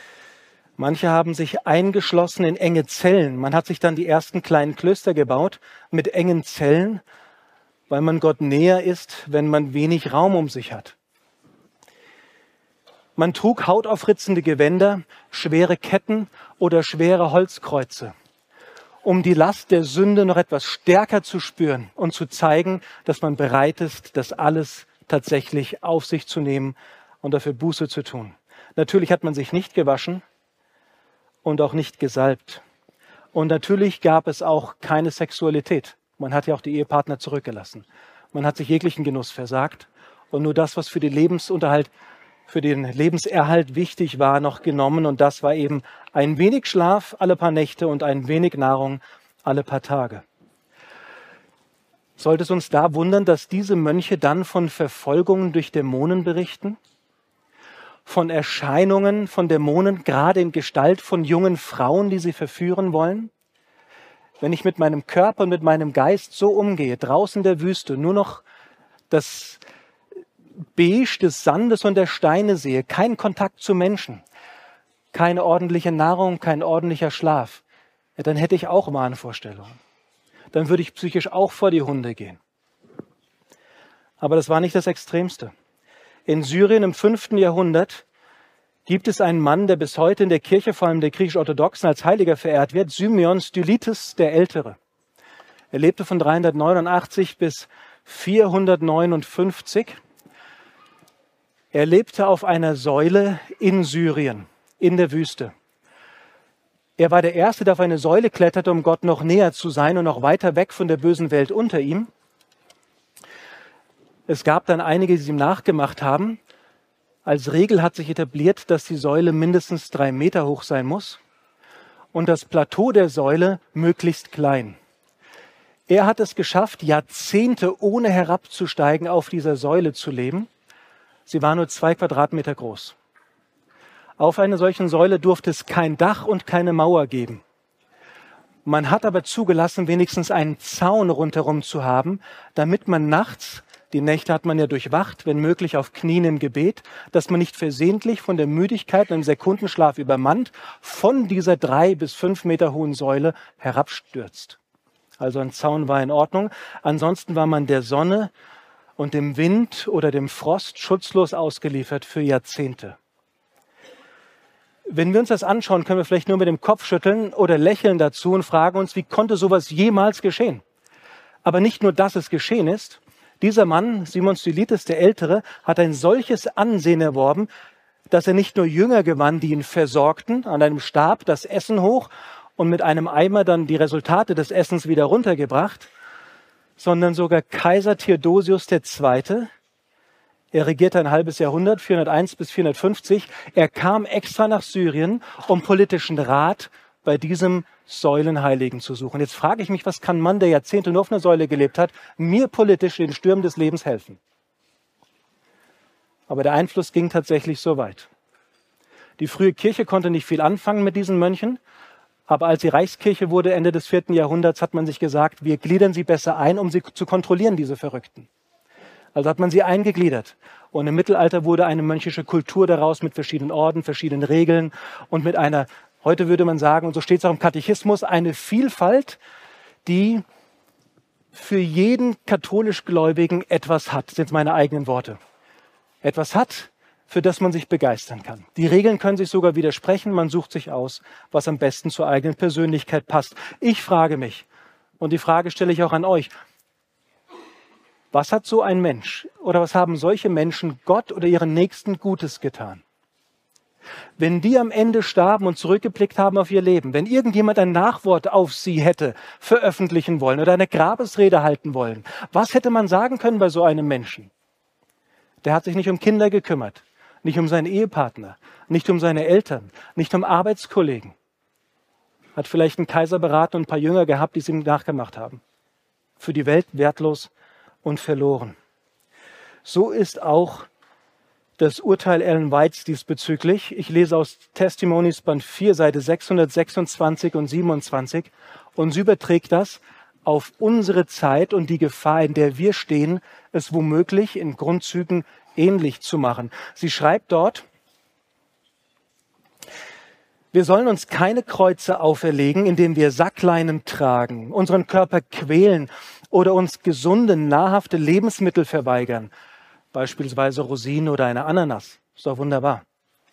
Manche haben sich eingeschlossen in enge Zellen. Man hat sich dann die ersten kleinen Klöster gebaut mit engen Zellen, weil man Gott näher ist, wenn man wenig Raum um sich hat. Man trug hautaufritzende Gewänder, schwere Ketten oder schwere Holzkreuze, um die Last der Sünde noch etwas stärker zu spüren und zu zeigen, dass man bereit ist, das alles tatsächlich auf sich zu nehmen und dafür Buße zu tun. Natürlich hat man sich nicht gewaschen und auch nicht gesalbt. Und natürlich gab es auch keine Sexualität. Man hat ja auch die Ehepartner zurückgelassen. Man hat sich jeglichen Genuss versagt und nur das, was für den Lebensunterhalt, für den Lebenserhalt wichtig war, noch genommen. Und das war eben ein wenig Schlaf alle paar Nächte und ein wenig Nahrung alle paar Tage. Sollte es uns da wundern, dass diese Mönche dann von Verfolgungen durch Dämonen berichten? Von Erscheinungen von Dämonen, gerade in Gestalt von jungen Frauen, die sie verführen wollen? Wenn ich mit meinem Körper und mit meinem Geist so umgehe, draußen in der Wüste, nur noch das Beige des Sandes und der Steine sehe, keinen Kontakt zu Menschen, keine ordentliche Nahrung, kein ordentlicher Schlaf, ja, dann hätte ich auch Wahnvorstellungen. Dann würde ich psychisch auch vor die Hunde gehen. Aber das war nicht das Extremste. In Syrien im fünften Jahrhundert gibt es einen Mann, der bis heute in der Kirche, vor allem der griechisch-orthodoxen, als Heiliger verehrt wird, Symeon Stylites der Ältere. Er lebte von dreihundertneunundachtzig bis vierhundertneunundfünfzig. Er lebte auf einer Säule in Syrien, in der Wüste. Er war der Erste, der auf eine Säule kletterte, um Gott noch näher zu sein und noch weiter weg von der bösen Welt unter ihm. Es gab dann einige, die es ihm nachgemacht haben. Als Regel hat sich etabliert, dass die Säule mindestens drei Meter hoch sein muss und das Plateau der Säule möglichst klein. Er hat es geschafft, Jahrzehnte ohne herabzusteigen auf dieser Säule zu leben. Sie war nur zwei Quadratmeter groß. Auf einer solchen Säule durfte es kein Dach und keine Mauer geben. Man hat aber zugelassen, wenigstens einen Zaun rundherum zu haben, damit man nachts, die Nächte hat man ja durchwacht, wenn möglich auf Knien im Gebet, dass man nicht versehentlich von der Müdigkeit und einem Sekundenschlaf übermannt von dieser drei bis fünf Meter hohen Säule herabstürzt. Also ein Zaun war in Ordnung. Ansonsten war man der Sonne und dem Wind oder dem Frost schutzlos ausgeliefert für Jahrzehnte. Wenn wir uns das anschauen, können wir vielleicht nur mit dem Kopf schütteln oder lächeln dazu und fragen uns, wie konnte sowas jemals geschehen? Aber nicht nur, dass es geschehen ist. Dieser Mann, Symeon Stylites der Ältere, hat ein solches Ansehen erworben, dass er nicht nur Jünger gewann, die ihn versorgten, an einem Stab das Essen hoch und mit einem Eimer dann die Resultate des Essens wieder runtergebracht, sondern sogar Kaiser Theodosius der Zweite. Er regierte ein halbes Jahrhundert, vierhunderteins bis vierhundertfünfzig. Er kam extra nach Syrien, um politischen Rat bei diesem Säulenheiligen zu suchen. Jetzt frage ich mich, was kann ein Mann, der Jahrzehnte nur auf einer Säule gelebt hat, mir politisch in den Stürmen des Lebens helfen? Aber der Einfluss ging tatsächlich so weit. Die frühe Kirche konnte nicht viel anfangen mit diesen Mönchen, aber als sie Reichskirche wurde, Ende des vierten Jahrhunderts, hat man sich gesagt, wir gliedern sie besser ein, um sie zu kontrollieren, diese Verrückten. Also hat man sie eingegliedert. Und im Mittelalter wurde eine mönchische Kultur daraus mit verschiedenen Orden, verschiedenen Regeln und mit einer, heute würde man sagen, und so steht es auch im Katechismus, eine Vielfalt, die für jeden katholisch Gläubigen etwas hat, das sind meine eigenen Worte. Etwas hat, für das man sich begeistern kann. Die Regeln können sich sogar widersprechen, man sucht sich aus, was am besten zur eigenen Persönlichkeit passt. Ich frage mich, und die Frage stelle ich auch an euch, was hat so ein Mensch oder was haben solche Menschen Gott oder ihren Nächsten Gutes getan? Wenn die am Ende starben und zurückgeblickt haben auf ihr Leben, wenn irgendjemand ein Nachwort auf sie hätte veröffentlichen wollen oder eine Grabesrede halten wollen, was hätte man sagen können bei so einem Menschen? Der hat sich nicht um Kinder gekümmert, nicht um seinen Ehepartner, nicht um seine Eltern, nicht um Arbeitskollegen. Hat vielleicht einen Kaiser beraten und ein paar Jünger gehabt, die es ihm nachgemacht haben. Für die Welt wertlos und verloren. So ist auch das Urteil Ellen Whites diesbezüglich. Ich lese aus Testimonies Band vier, Seite sechshundertsechsundzwanzig und siebenundzwanzig und sie überträgt das auf unsere Zeit und die Gefahr, in der wir stehen, es womöglich in Grundzügen ähnlich zu machen. Sie schreibt dort, Wir sollen uns keine Kreuze auferlegen, indem wir Sackleinen tragen, unseren Körper quälen oder uns gesunde, nahrhafte Lebensmittel verweigern, beispielsweise Rosinen oder eine Ananas. Ist doch wunderbar.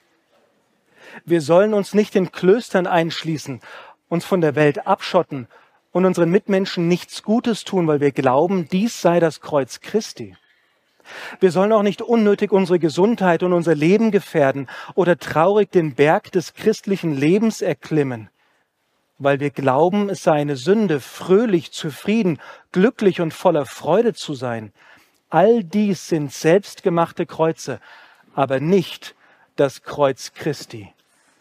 Wir sollen uns nicht in Klöstern einschließen, uns von der Welt abschotten und unseren Mitmenschen nichts Gutes tun, weil wir glauben, dies sei das Kreuz Christi. Wir sollen auch nicht unnötig unsere Gesundheit und unser Leben gefährden oder traurig den Berg des christlichen Lebens erklimmen, weil wir glauben, es sei eine Sünde, fröhlich, zufrieden, glücklich und voller Freude zu sein. All dies sind selbstgemachte Kreuze, aber nicht das Kreuz Christi.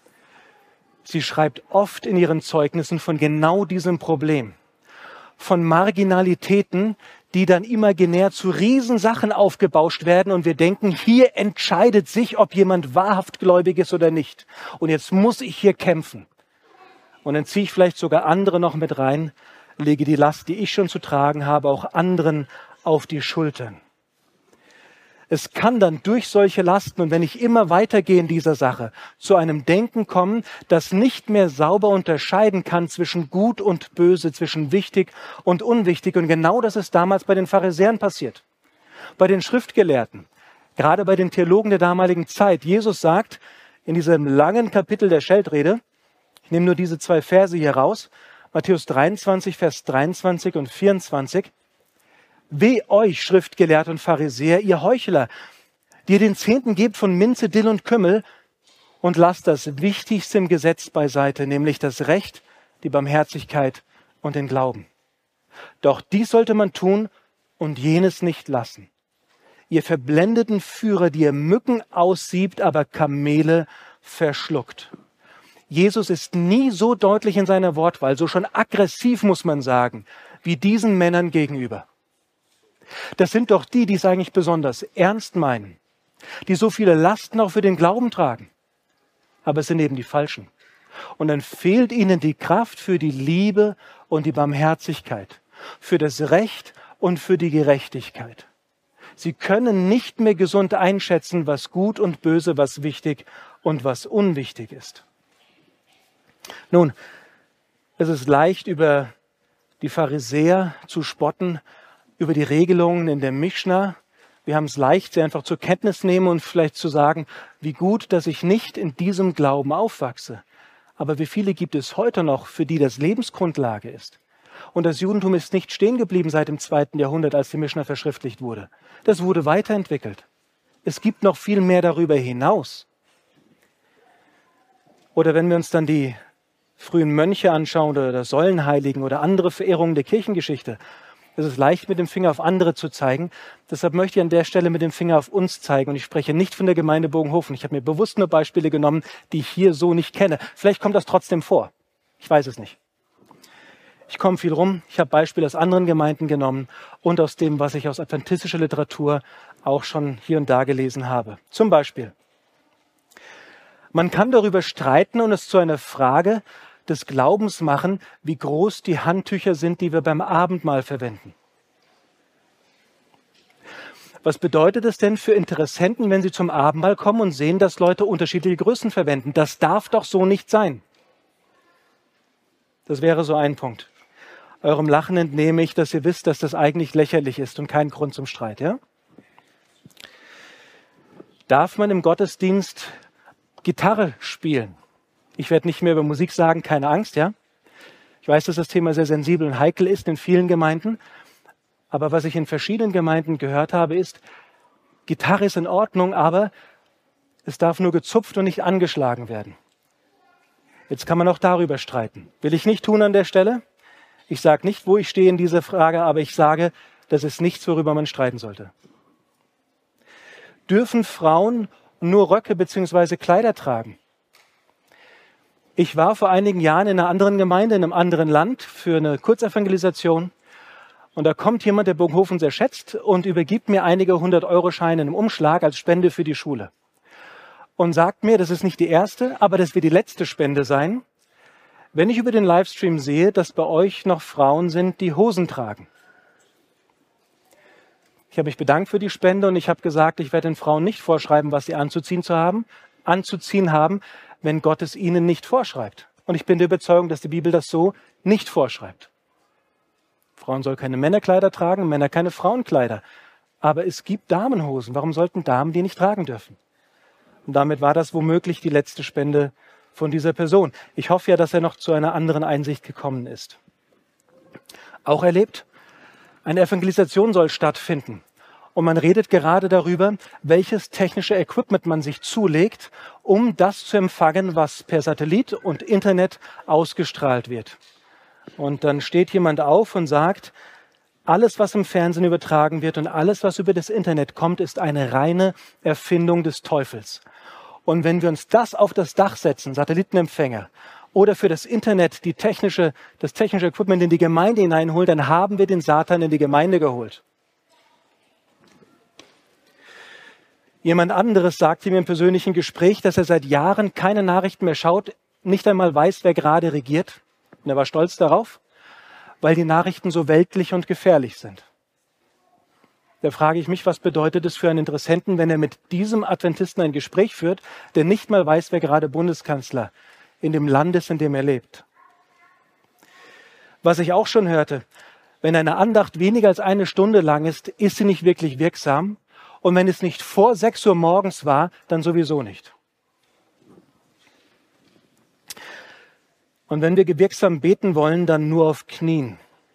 Sie schreibt oft in ihren Zeugnissen von genau diesem Problem, von Marginalitäten, die dann imaginär zu Riesensachen aufgebauscht werden und wir denken, hier entscheidet sich, ob jemand wahrhaft gläubig ist oder nicht. Und jetzt muss ich hier kämpfen. Und dann ziehe ich vielleicht sogar andere noch mit rein, lege die Last, die ich schon zu tragen habe, auch anderen auf die Schultern. Es kann dann durch solche Lasten und wenn ich immer weitergehe in dieser Sache, zu einem Denken kommen, das nicht mehr sauber unterscheiden kann zwischen Gut und Böse, zwischen wichtig und unwichtig. Und genau das ist damals bei den Pharisäern passiert, bei den Schriftgelehrten, gerade bei den Theologen der damaligen Zeit. Jesus sagt in diesem langen Kapitel der Scheltrede, ich nehme nur diese zwei Verse hier raus, Matthäus dreiundzwanzig, Vers dreiundzwanzig und vierundzwanzig, Weh euch, Schriftgelehrte und Pharisäer, ihr Heuchler, die ihr den Zehnten gebt von Minze, Dill und Kümmel und lasst das Wichtigste im Gesetz beiseite, nämlich das Recht, die Barmherzigkeit und den Glauben. Doch dies sollte man tun und jenes nicht lassen. Ihr verblendeten Führer, die ihr Mücken aussiebt, aber Kamele verschluckt. Jesus ist nie so deutlich in seiner Wortwahl, so schon aggressiv, muss man sagen, wie diesen Männern gegenüber. Das sind doch die, die es eigentlich besonders ernst meinen, die so viele Lasten auch für den Glauben tragen. Aber es sind eben die Falschen. Und dann fehlt ihnen die Kraft für die Liebe und die Barmherzigkeit, für das Recht und für die Gerechtigkeit. Sie können nicht mehr gesund einschätzen, was gut und böse, was wichtig und was unwichtig ist. Nun, es ist leicht, über die Pharisäer zu spotten, über die Regelungen in der Mischna. Wir haben es leicht, sie einfach zur Kenntnis nehmen und vielleicht zu sagen, wie gut, dass ich nicht in diesem Glauben aufwachse. Aber wie viele gibt es heute noch, für die das Lebensgrundlage ist? Und das Judentum ist nicht stehen geblieben seit dem zweiten Jahrhundert, als die Mischna verschriftlicht wurde. Das wurde weiterentwickelt. Es gibt noch viel mehr darüber hinaus. Oder wenn wir uns dann die frühen Mönche anschauen oder Säulenheiligen oder andere Verehrungen der Kirchengeschichte, es ist leicht, mit dem Finger auf andere zu zeigen. Deshalb möchte ich an der Stelle mit dem Finger auf uns zeigen. Und ich spreche nicht von der Gemeinde Bogenhofen. Ich habe mir bewusst nur Beispiele genommen, die ich hier so nicht kenne. Vielleicht kommt das trotzdem vor. Ich weiß es nicht. Ich komme viel rum. Ich habe Beispiele aus anderen Gemeinden genommen und aus dem, was ich aus adventistischer Literatur auch schon hier und da gelesen habe. Zum Beispiel: Man kann darüber streiten und es zu einer Frage des Glaubens machen, wie groß die Handtücher sind, die wir beim Abendmahl verwenden. Was bedeutet es denn für Interessenten, wenn sie zum Abendmahl kommen und sehen, dass Leute unterschiedliche Größen verwenden? Das darf doch so nicht sein. Das wäre so ein Punkt. Eurem Lachen entnehme ich, dass ihr wisst, dass das eigentlich lächerlich ist und kein Grund zum Streit. Ja? Darf man im Gottesdienst Gitarre spielen? Ich werde nicht mehr über Musik sagen, keine Angst, ja. Ich weiß, dass das Thema sehr sensibel und heikel ist in vielen Gemeinden. Aber was ich in verschiedenen Gemeinden gehört habe, ist, Gitarre ist in Ordnung, aber es darf nur gezupft und nicht angeschlagen werden. Jetzt kann man auch darüber streiten. Will ich nicht tun an der Stelle. Ich sage nicht, wo ich stehe in dieser Frage, aber ich sage, das ist nichts, worüber man streiten sollte. Dürfen Frauen nur Röcke bzw. Kleider tragen? Ich war vor einigen Jahren in einer anderen Gemeinde, in einem anderen Land für eine Kurzevangelisation. Und da kommt jemand, der Bogenhofen sehr schätzt und übergibt mir einige hundert-Euro-Scheine im Umschlag als Spende für die Schule. Und sagt mir, das ist nicht die erste, aber das wird die letzte Spende sein, wenn ich über den Livestream sehe, dass bei euch noch Frauen sind, die Hosen tragen. Ich habe mich bedankt für die Spende und ich habe gesagt, ich werde den Frauen nicht vorschreiben, was sie anzuziehen zu haben, anzuziehen haben. wenn Gott es ihnen nicht vorschreibt. Und ich bin der Überzeugung, dass die Bibel das so nicht vorschreibt. Frauen sollen keine Männerkleider tragen, Männer keine Frauenkleider. Aber es gibt Damenhosen. Warum sollten Damen die nicht tragen dürfen? Und damit war das womöglich die letzte Spende von dieser Person. Ich hoffe ja, dass er noch zu einer anderen Einsicht gekommen ist. Auch erlebt, eine Evangelisation soll stattfinden. Und man redet gerade darüber, welches technische Equipment man sich zulegt, um das zu empfangen, was per Satellit und Internet ausgestrahlt wird. Und dann steht jemand auf und sagt, alles, was im Fernsehen übertragen wird und alles, was über das Internet kommt, ist eine reine Erfindung des Teufels. Und wenn wir uns das auf das Dach setzen, Satellitenempfänger, oder für das Internet die technische, das technische Equipment in die Gemeinde hineinholen, dann haben wir den Satan in die Gemeinde geholt. Jemand anderes sagte mir im persönlichen Gespräch, dass er seit Jahren keine Nachrichten mehr schaut, nicht einmal weiß, wer gerade regiert. Und er war stolz darauf, weil die Nachrichten so weltlich und gefährlich sind. Da frage ich mich, was bedeutet es für einen Interessenten, wenn er mit diesem Adventisten ein Gespräch führt, der nicht mal weiß, wer gerade Bundeskanzler in dem Land ist, in dem er lebt. Was ich auch schon hörte, wenn eine Andacht weniger als eine Stunde lang ist, ist sie nicht wirklich wirksam. Und wenn es nicht vor sechs Uhr morgens war, dann sowieso nicht. Und wenn wir wirksam beten wollen, dann nur auf Knien.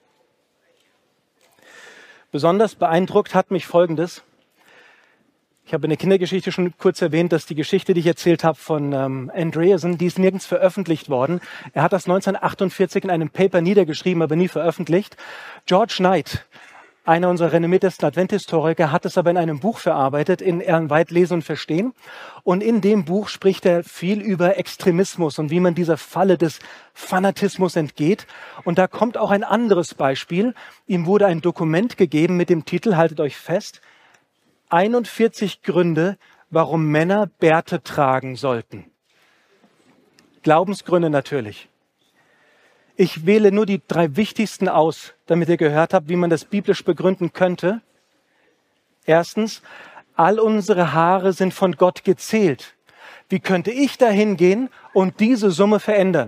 Besonders beeindruckt hat mich Folgendes. Ich habe in der Kindergeschichte schon kurz erwähnt, dass die Geschichte, die ich erzählt habe von ähm, Andreasen, die ist nirgends veröffentlicht worden. Er hat das neunzehnhundertachtundvierzig in einem Paper niedergeschrieben, aber nie veröffentlicht. George Knight, einer unserer renommiertesten Adventhistoriker, hat es aber in einem Buch verarbeitet, in Ellen White Lesen und Verstehen. Und in dem Buch spricht er viel über Extremismus und wie man dieser Falle des Fanatismus entgeht. Und da kommt auch ein anderes Beispiel. Ihm wurde ein Dokument gegeben mit dem Titel, haltet euch fest, einundvierzig Gründe, warum Männer Bärte tragen sollten. Glaubensgründe natürlich. Ich wähle nur die drei wichtigsten aus, damit ihr gehört habt, wie man das biblisch begründen könnte. Erstens, all unsere Haare sind von Gott gezählt. Wie könnte ich dahin gehen und diese Summe verändern?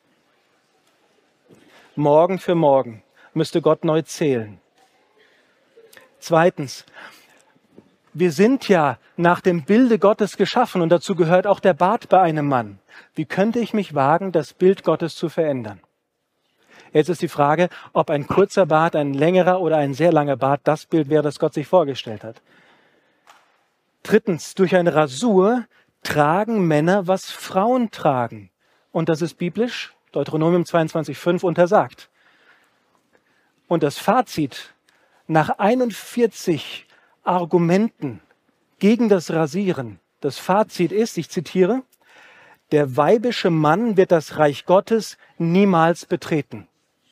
Morgen für morgen müsste Gott neu zählen. Zweitens, wir sind ja nach dem Bilde Gottes geschaffen und dazu gehört auch der Bart bei einem Mann. Wie könnte ich mich wagen, das Bild Gottes zu verändern? Jetzt ist die Frage, ob ein kurzer Bart, ein längerer oder ein sehr langer Bart das Bild wäre, das Gott sich vorgestellt hat. Drittens, durch eine Rasur tragen Männer, was Frauen tragen. Und das ist biblisch, Deuteronomium zweiundzwanzig fünf untersagt. Und das Fazit, nach einundvierzig Argumenten gegen das Rasieren, das Fazit ist, ich zitiere, der weibische Mann wird das Reich Gottes niemals betreten.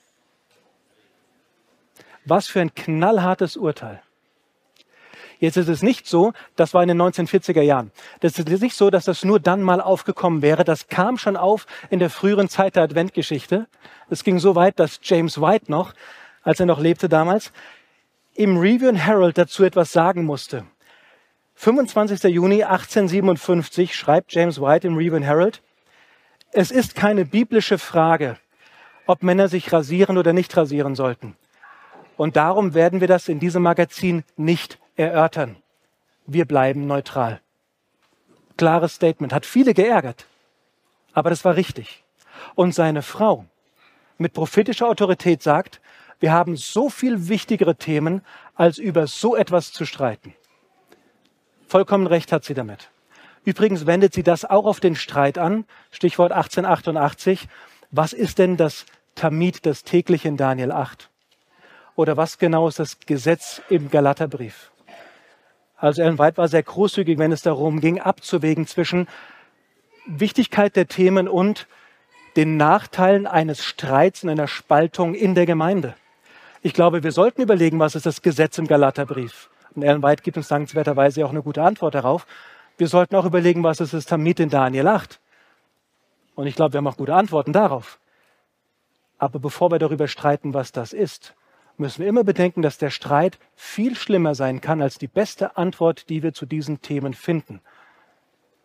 Was für ein knallhartes Urteil. Jetzt ist es nicht so, das war in den neunzehnhundertvierziger Jahren. Das ist nicht so, dass das nur dann mal aufgekommen wäre. Das kam schon auf in der früheren Zeit der Adventgeschichte. Es ging so weit, dass James White noch, als er noch lebte damals, im Review and Herald dazu etwas sagen musste. fünfundzwanzigster Juni achtzehnhundertsiebenundfünfzig schreibt James White im Review and Herald, es ist keine biblische Frage, ob Männer sich rasieren oder nicht rasieren sollten. Und darum werden wir das in diesem Magazin nicht erörtern. Wir bleiben neutral. Klares Statement, hat viele geärgert, aber das war richtig. Und seine Frau mit prophetischer Autorität sagt, wir haben so viel wichtigere Themen, als über so etwas zu streiten. Vollkommen recht hat sie damit. Übrigens wendet sie das auch auf den Streit an. Stichwort achtzehnhundertachtundachtzig. Was ist denn das Tamid, das tägliche in Daniel acht? Oder was genau ist das Gesetz im Galaterbrief? Also Ellen White war sehr großzügig, wenn es darum ging, abzuwägen zwischen Wichtigkeit der Themen und den Nachteilen eines Streits und einer Spaltung in der Gemeinde. Ich glaube, wir sollten überlegen, was ist das Gesetz im Galaterbrief? Und Ellen White gibt uns dankenswerterweise auch eine gute Antwort darauf. Wir sollten auch überlegen, was ist das Tamid in Daniel acht? Und ich glaube, wir haben auch gute Antworten darauf. Aber bevor wir darüber streiten, was das ist, müssen wir immer bedenken, dass der Streit viel schlimmer sein kann als die beste Antwort, die wir zu diesen Themen finden.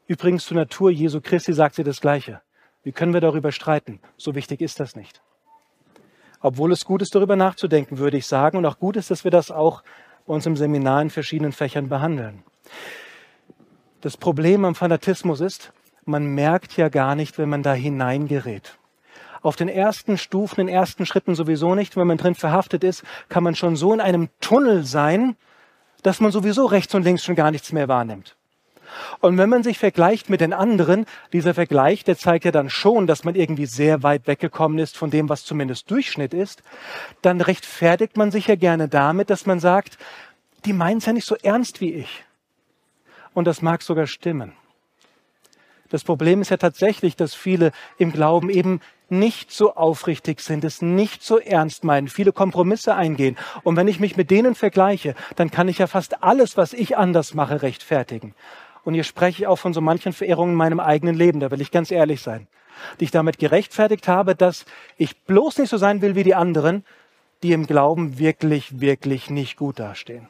Übrigens zur Natur Jesu Christi sagt sie das Gleiche. Wie können wir darüber streiten? So wichtig ist das nicht. Obwohl es gut ist, darüber nachzudenken, würde ich sagen. Und auch gut ist, dass wir das auch bei uns im Seminar in verschiedenen Fächern behandeln. Das Problem am Fanatismus ist, man merkt ja gar nicht, wenn man da hineingerät. Auf den ersten Stufen, den ersten Schritten sowieso nicht. Wenn man drin verhaftet ist, kann man schon so in einem Tunnel sein, dass man sowieso rechts und links schon gar nichts mehr wahrnimmt. Und wenn man sich vergleicht mit den anderen, dieser Vergleich, der zeigt ja dann schon, dass man irgendwie sehr weit weggekommen ist von dem, was zumindest Durchschnitt ist, dann rechtfertigt man sich ja gerne damit, dass man sagt, die meinen es ja nicht so ernst wie ich. Und das mag sogar stimmen. Das Problem ist ja tatsächlich, dass viele im Glauben eben nicht so aufrichtig sind, es nicht so ernst meinen, viele Kompromisse eingehen. Und wenn ich mich mit denen vergleiche, dann kann ich ja fast alles, was ich anders mache, rechtfertigen. Und hier spreche ich auch von so manchen Verehrungen in meinem eigenen Leben, da will ich ganz ehrlich sein, die ich damit gerechtfertigt habe, dass ich bloß nicht so sein will wie die anderen, die im Glauben wirklich, wirklich nicht gut dastehen.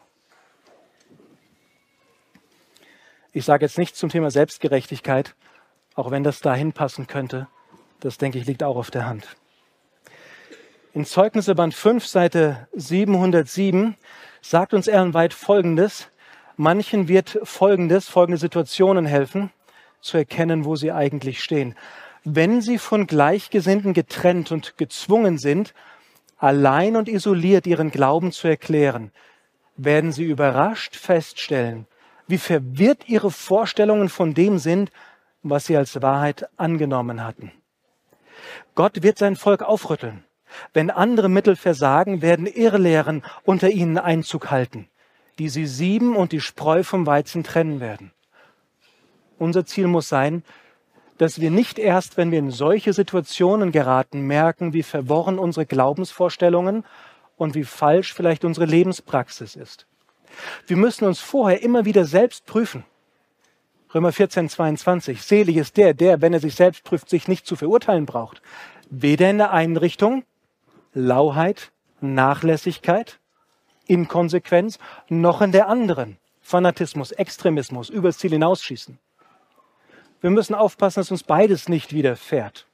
Ich sage jetzt nichts zum Thema Selbstgerechtigkeit, auch wenn das dahin passen könnte. Das, denke ich, liegt auch auf der Hand. In Zeugnisse Band fünf, Seite siebenhundertsieben, sagt uns Ellen White Folgendes. Manchen wird Folgendes, folgende Situationen helfen, zu erkennen, wo sie eigentlich stehen. Wenn sie von Gleichgesinnten getrennt und gezwungen sind, allein und isoliert ihren Glauben zu erklären, werden sie überrascht feststellen, wie verwirrt ihre Vorstellungen von dem sind, was sie als Wahrheit angenommen hatten. Gott wird sein Volk aufrütteln. Wenn andere Mittel versagen, werden Irrlehren unter ihnen Einzug halten, die sie sieben und die Spreu vom Weizen trennen werden. Unser Ziel muss sein, dass wir nicht erst, wenn wir in solche Situationen geraten, merken, wie verworren unsere Glaubensvorstellungen und wie falsch vielleicht unsere Lebenspraxis ist. Wir müssen uns vorher immer wieder selbst prüfen. Römer vierzehn, zweiundzwanzig. Selig ist der, der, wenn er sich selbst prüft, sich nicht zu verurteilen braucht. Weder in der einen Richtung, Lauheit, Nachlässigkeit, Inkonsequenz, noch in der anderen, Fanatismus, Extremismus, übers Ziel hinausschießen. Wir müssen aufpassen, dass uns beides nicht widerfährt.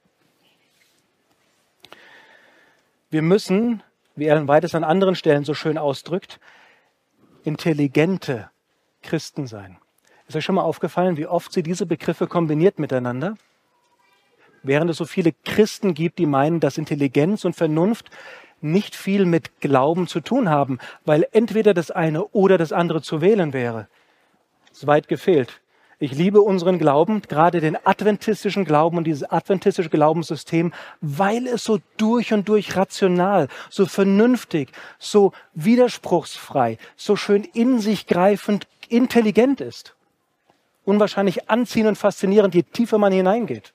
Wir müssen, wie Ellen White es an anderen Stellen so schön ausdrückt, intelligente Christen sein. Ist euch schon mal aufgefallen, wie oft sie diese Begriffe kombiniert miteinander? Während es so viele Christen gibt, die meinen, dass Intelligenz und Vernunft nicht viel mit Glauben zu tun haben, weil entweder das eine oder das andere zu wählen wäre. Das ist weit gefehlt. Ich liebe unseren Glauben, gerade den adventistischen Glauben und dieses adventistische Glaubenssystem, weil es so durch und durch rational, so vernünftig, so widerspruchsfrei, so schön in sich greifend intelligent ist. Unwahrscheinlich anziehend und faszinierend, je tiefer man hineingeht.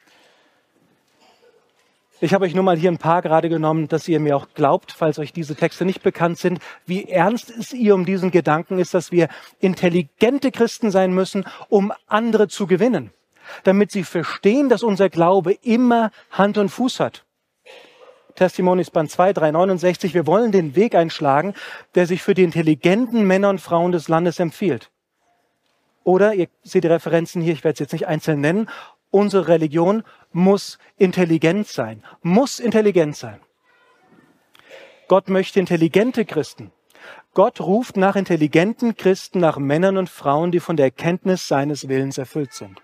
Ich habe euch nur mal hier ein paar gerade genommen, dass ihr mir auch glaubt, falls euch diese Texte nicht bekannt sind, wie ernst es ihr um diesen Gedanken ist, dass wir intelligente Christen sein müssen, um andere zu gewinnen, damit sie verstehen, dass unser Glaube immer Hand und Fuß hat. Testimonies Band zwei, dreihundertneunundsechzig, wir wollen den Weg einschlagen, der sich für die intelligenten Männer und Frauen des Landes empfiehlt. Oder, ihr seht die Referenzen hier, ich werde es jetzt nicht einzeln nennen, unsere Religion muss intelligent sein, muss intelligent sein. Gott möchte intelligente Christen. Gott ruft nach intelligenten Christen, nach Männern und Frauen, die von der Erkenntnis seines Willens erfüllt sind.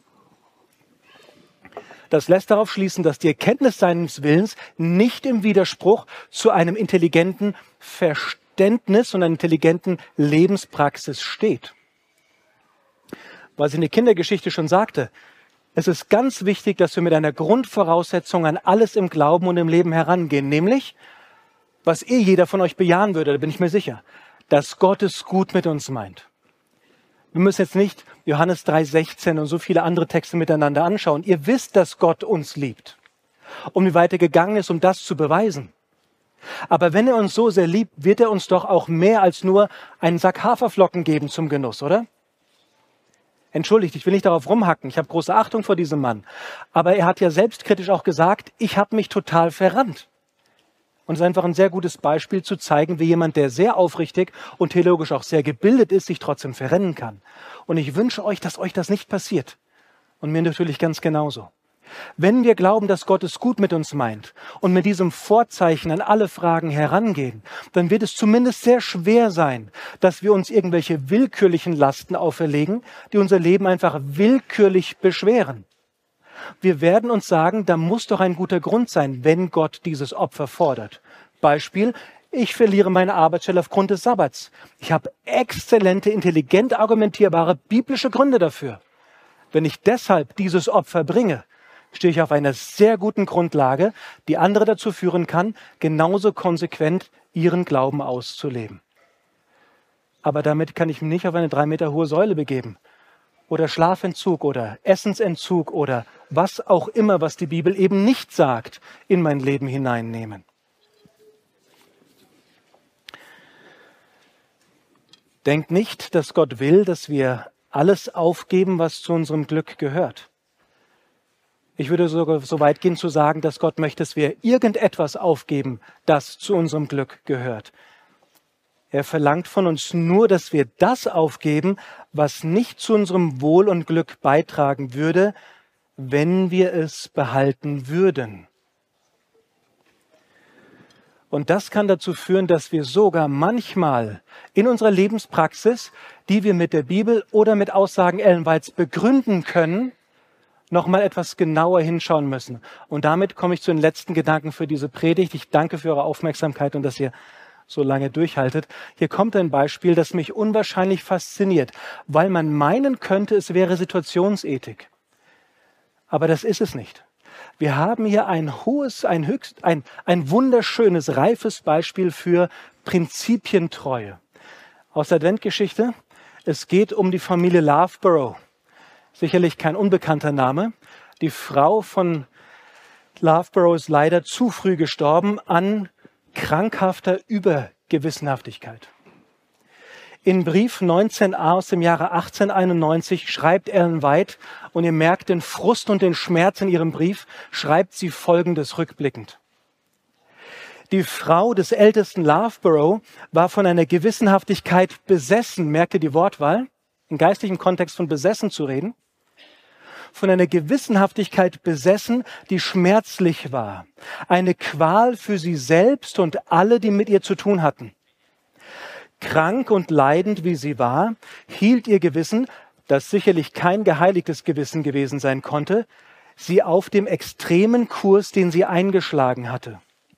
Das lässt darauf schließen, dass die Erkenntnis seines Willens nicht im Widerspruch zu einem intelligenten Verständnis und einer intelligenten Lebenspraxis steht. Was ich in der Kindergeschichte schon sagte, es ist ganz wichtig, dass wir mit einer Grundvoraussetzung an alles im Glauben und im Leben herangehen, nämlich, was eh jeder von euch bejahen würde, da bin ich mir sicher, dass Gott es gut mit uns meint. Wir müssen jetzt nicht Johannes drei sechzehn und so viele andere Texte miteinander anschauen. Ihr wisst, dass Gott uns liebt und wie weit er gegangen ist, um das zu beweisen. Aber wenn er uns so sehr liebt, wird er uns doch auch mehr als nur einen Sack Haferflocken geben zum Genuss, oder? Entschuldigt, ich will nicht darauf rumhacken. Ich habe große Achtung vor diesem Mann. Aber er hat ja selbstkritisch auch gesagt, ich habe mich total verrannt. Und es ist einfach ein sehr gutes Beispiel zu zeigen, wie jemand, der sehr aufrichtig und theologisch auch sehr gebildet ist, sich trotzdem verrennen kann. Und ich wünsche euch, dass euch das nicht passiert. Und mir natürlich ganz genauso. Wenn wir glauben, dass Gott es gut mit uns meint und mit diesem Vorzeichen an alle Fragen herangehen, dann wird es zumindest sehr schwer sein, dass wir uns irgendwelche willkürlichen Lasten auferlegen, die unser Leben einfach willkürlich beschweren. Wir werden uns sagen, da muss doch ein guter Grund sein, wenn Gott dieses Opfer fordert. Beispiel, ich verliere meine Arbeitsstelle aufgrund des Sabbats. Ich habe exzellente, intelligent argumentierbare biblische Gründe dafür. Wenn ich deshalb dieses Opfer bringe, stehe ich auf einer sehr guten Grundlage, die andere dazu führen kann, genauso konsequent ihren Glauben auszuleben. Aber damit kann ich mich nicht auf eine drei Meter hohe Säule begeben. Oder Schlafentzug oder Essensentzug oder was auch immer, was die Bibel eben nicht sagt, in mein Leben hineinnehmen. Denkt nicht, dass Gott will, dass wir alles aufgeben, was zu unserem Glück gehört. Ich würde sogar so weit gehen zu sagen, dass Gott möchte, dass wir irgendetwas aufgeben, das zu unserem Glück gehört. Er verlangt von uns nur, dass wir das aufgeben, was nicht zu unserem Wohl und Glück beitragen würde, wenn wir es behalten würden. Und das kann dazu führen, dass wir sogar manchmal in unserer Lebenspraxis, die wir mit der Bibel oder mit Aussagen Ellen Whites begründen können, noch mal etwas genauer hinschauen müssen. Und damit komme ich zu den letzten Gedanken für diese Predigt. Ich danke für eure Aufmerksamkeit und dass ihr so lange durchhaltet. Hier kommt ein Beispiel, das mich unwahrscheinlich fasziniert, weil man meinen könnte, es wäre Situationsethik. Aber das ist es nicht. Wir haben hier ein hohes, ein höchst, ein, ein wunderschönes, reifes Beispiel für Prinzipientreue. Aus der Adventgeschichte. Es geht um die Familie Loughborough. Sicherlich kein unbekannter Name. Die Frau von Loughborough ist leider zu früh gestorben an krankhafter Übergewissenhaftigkeit. In Brief neunzehn a aus dem Jahre achtzehnhunderteinundneunzig schreibt Ellen White, und ihr merkt den Frust und den Schmerz in ihrem Brief, schreibt sie Folgendes rückblickend. Die Frau des ältesten Loughborough war von einer Gewissenhaftigkeit besessen, merkt ihr die Wortwahl, im geistlichen Kontext von besessen zu reden, von einer Gewissenhaftigkeit besessen, die schmerzlich war. Eine Qual für sie selbst und alle, die mit ihr zu tun hatten. Krank und leidend wie sie war, hielt ihr Gewissen, das sicherlich kein geheiligtes Gewissen gewesen sein konnte, sie auf dem extremen Kurs, den sie eingeschlagen hatte.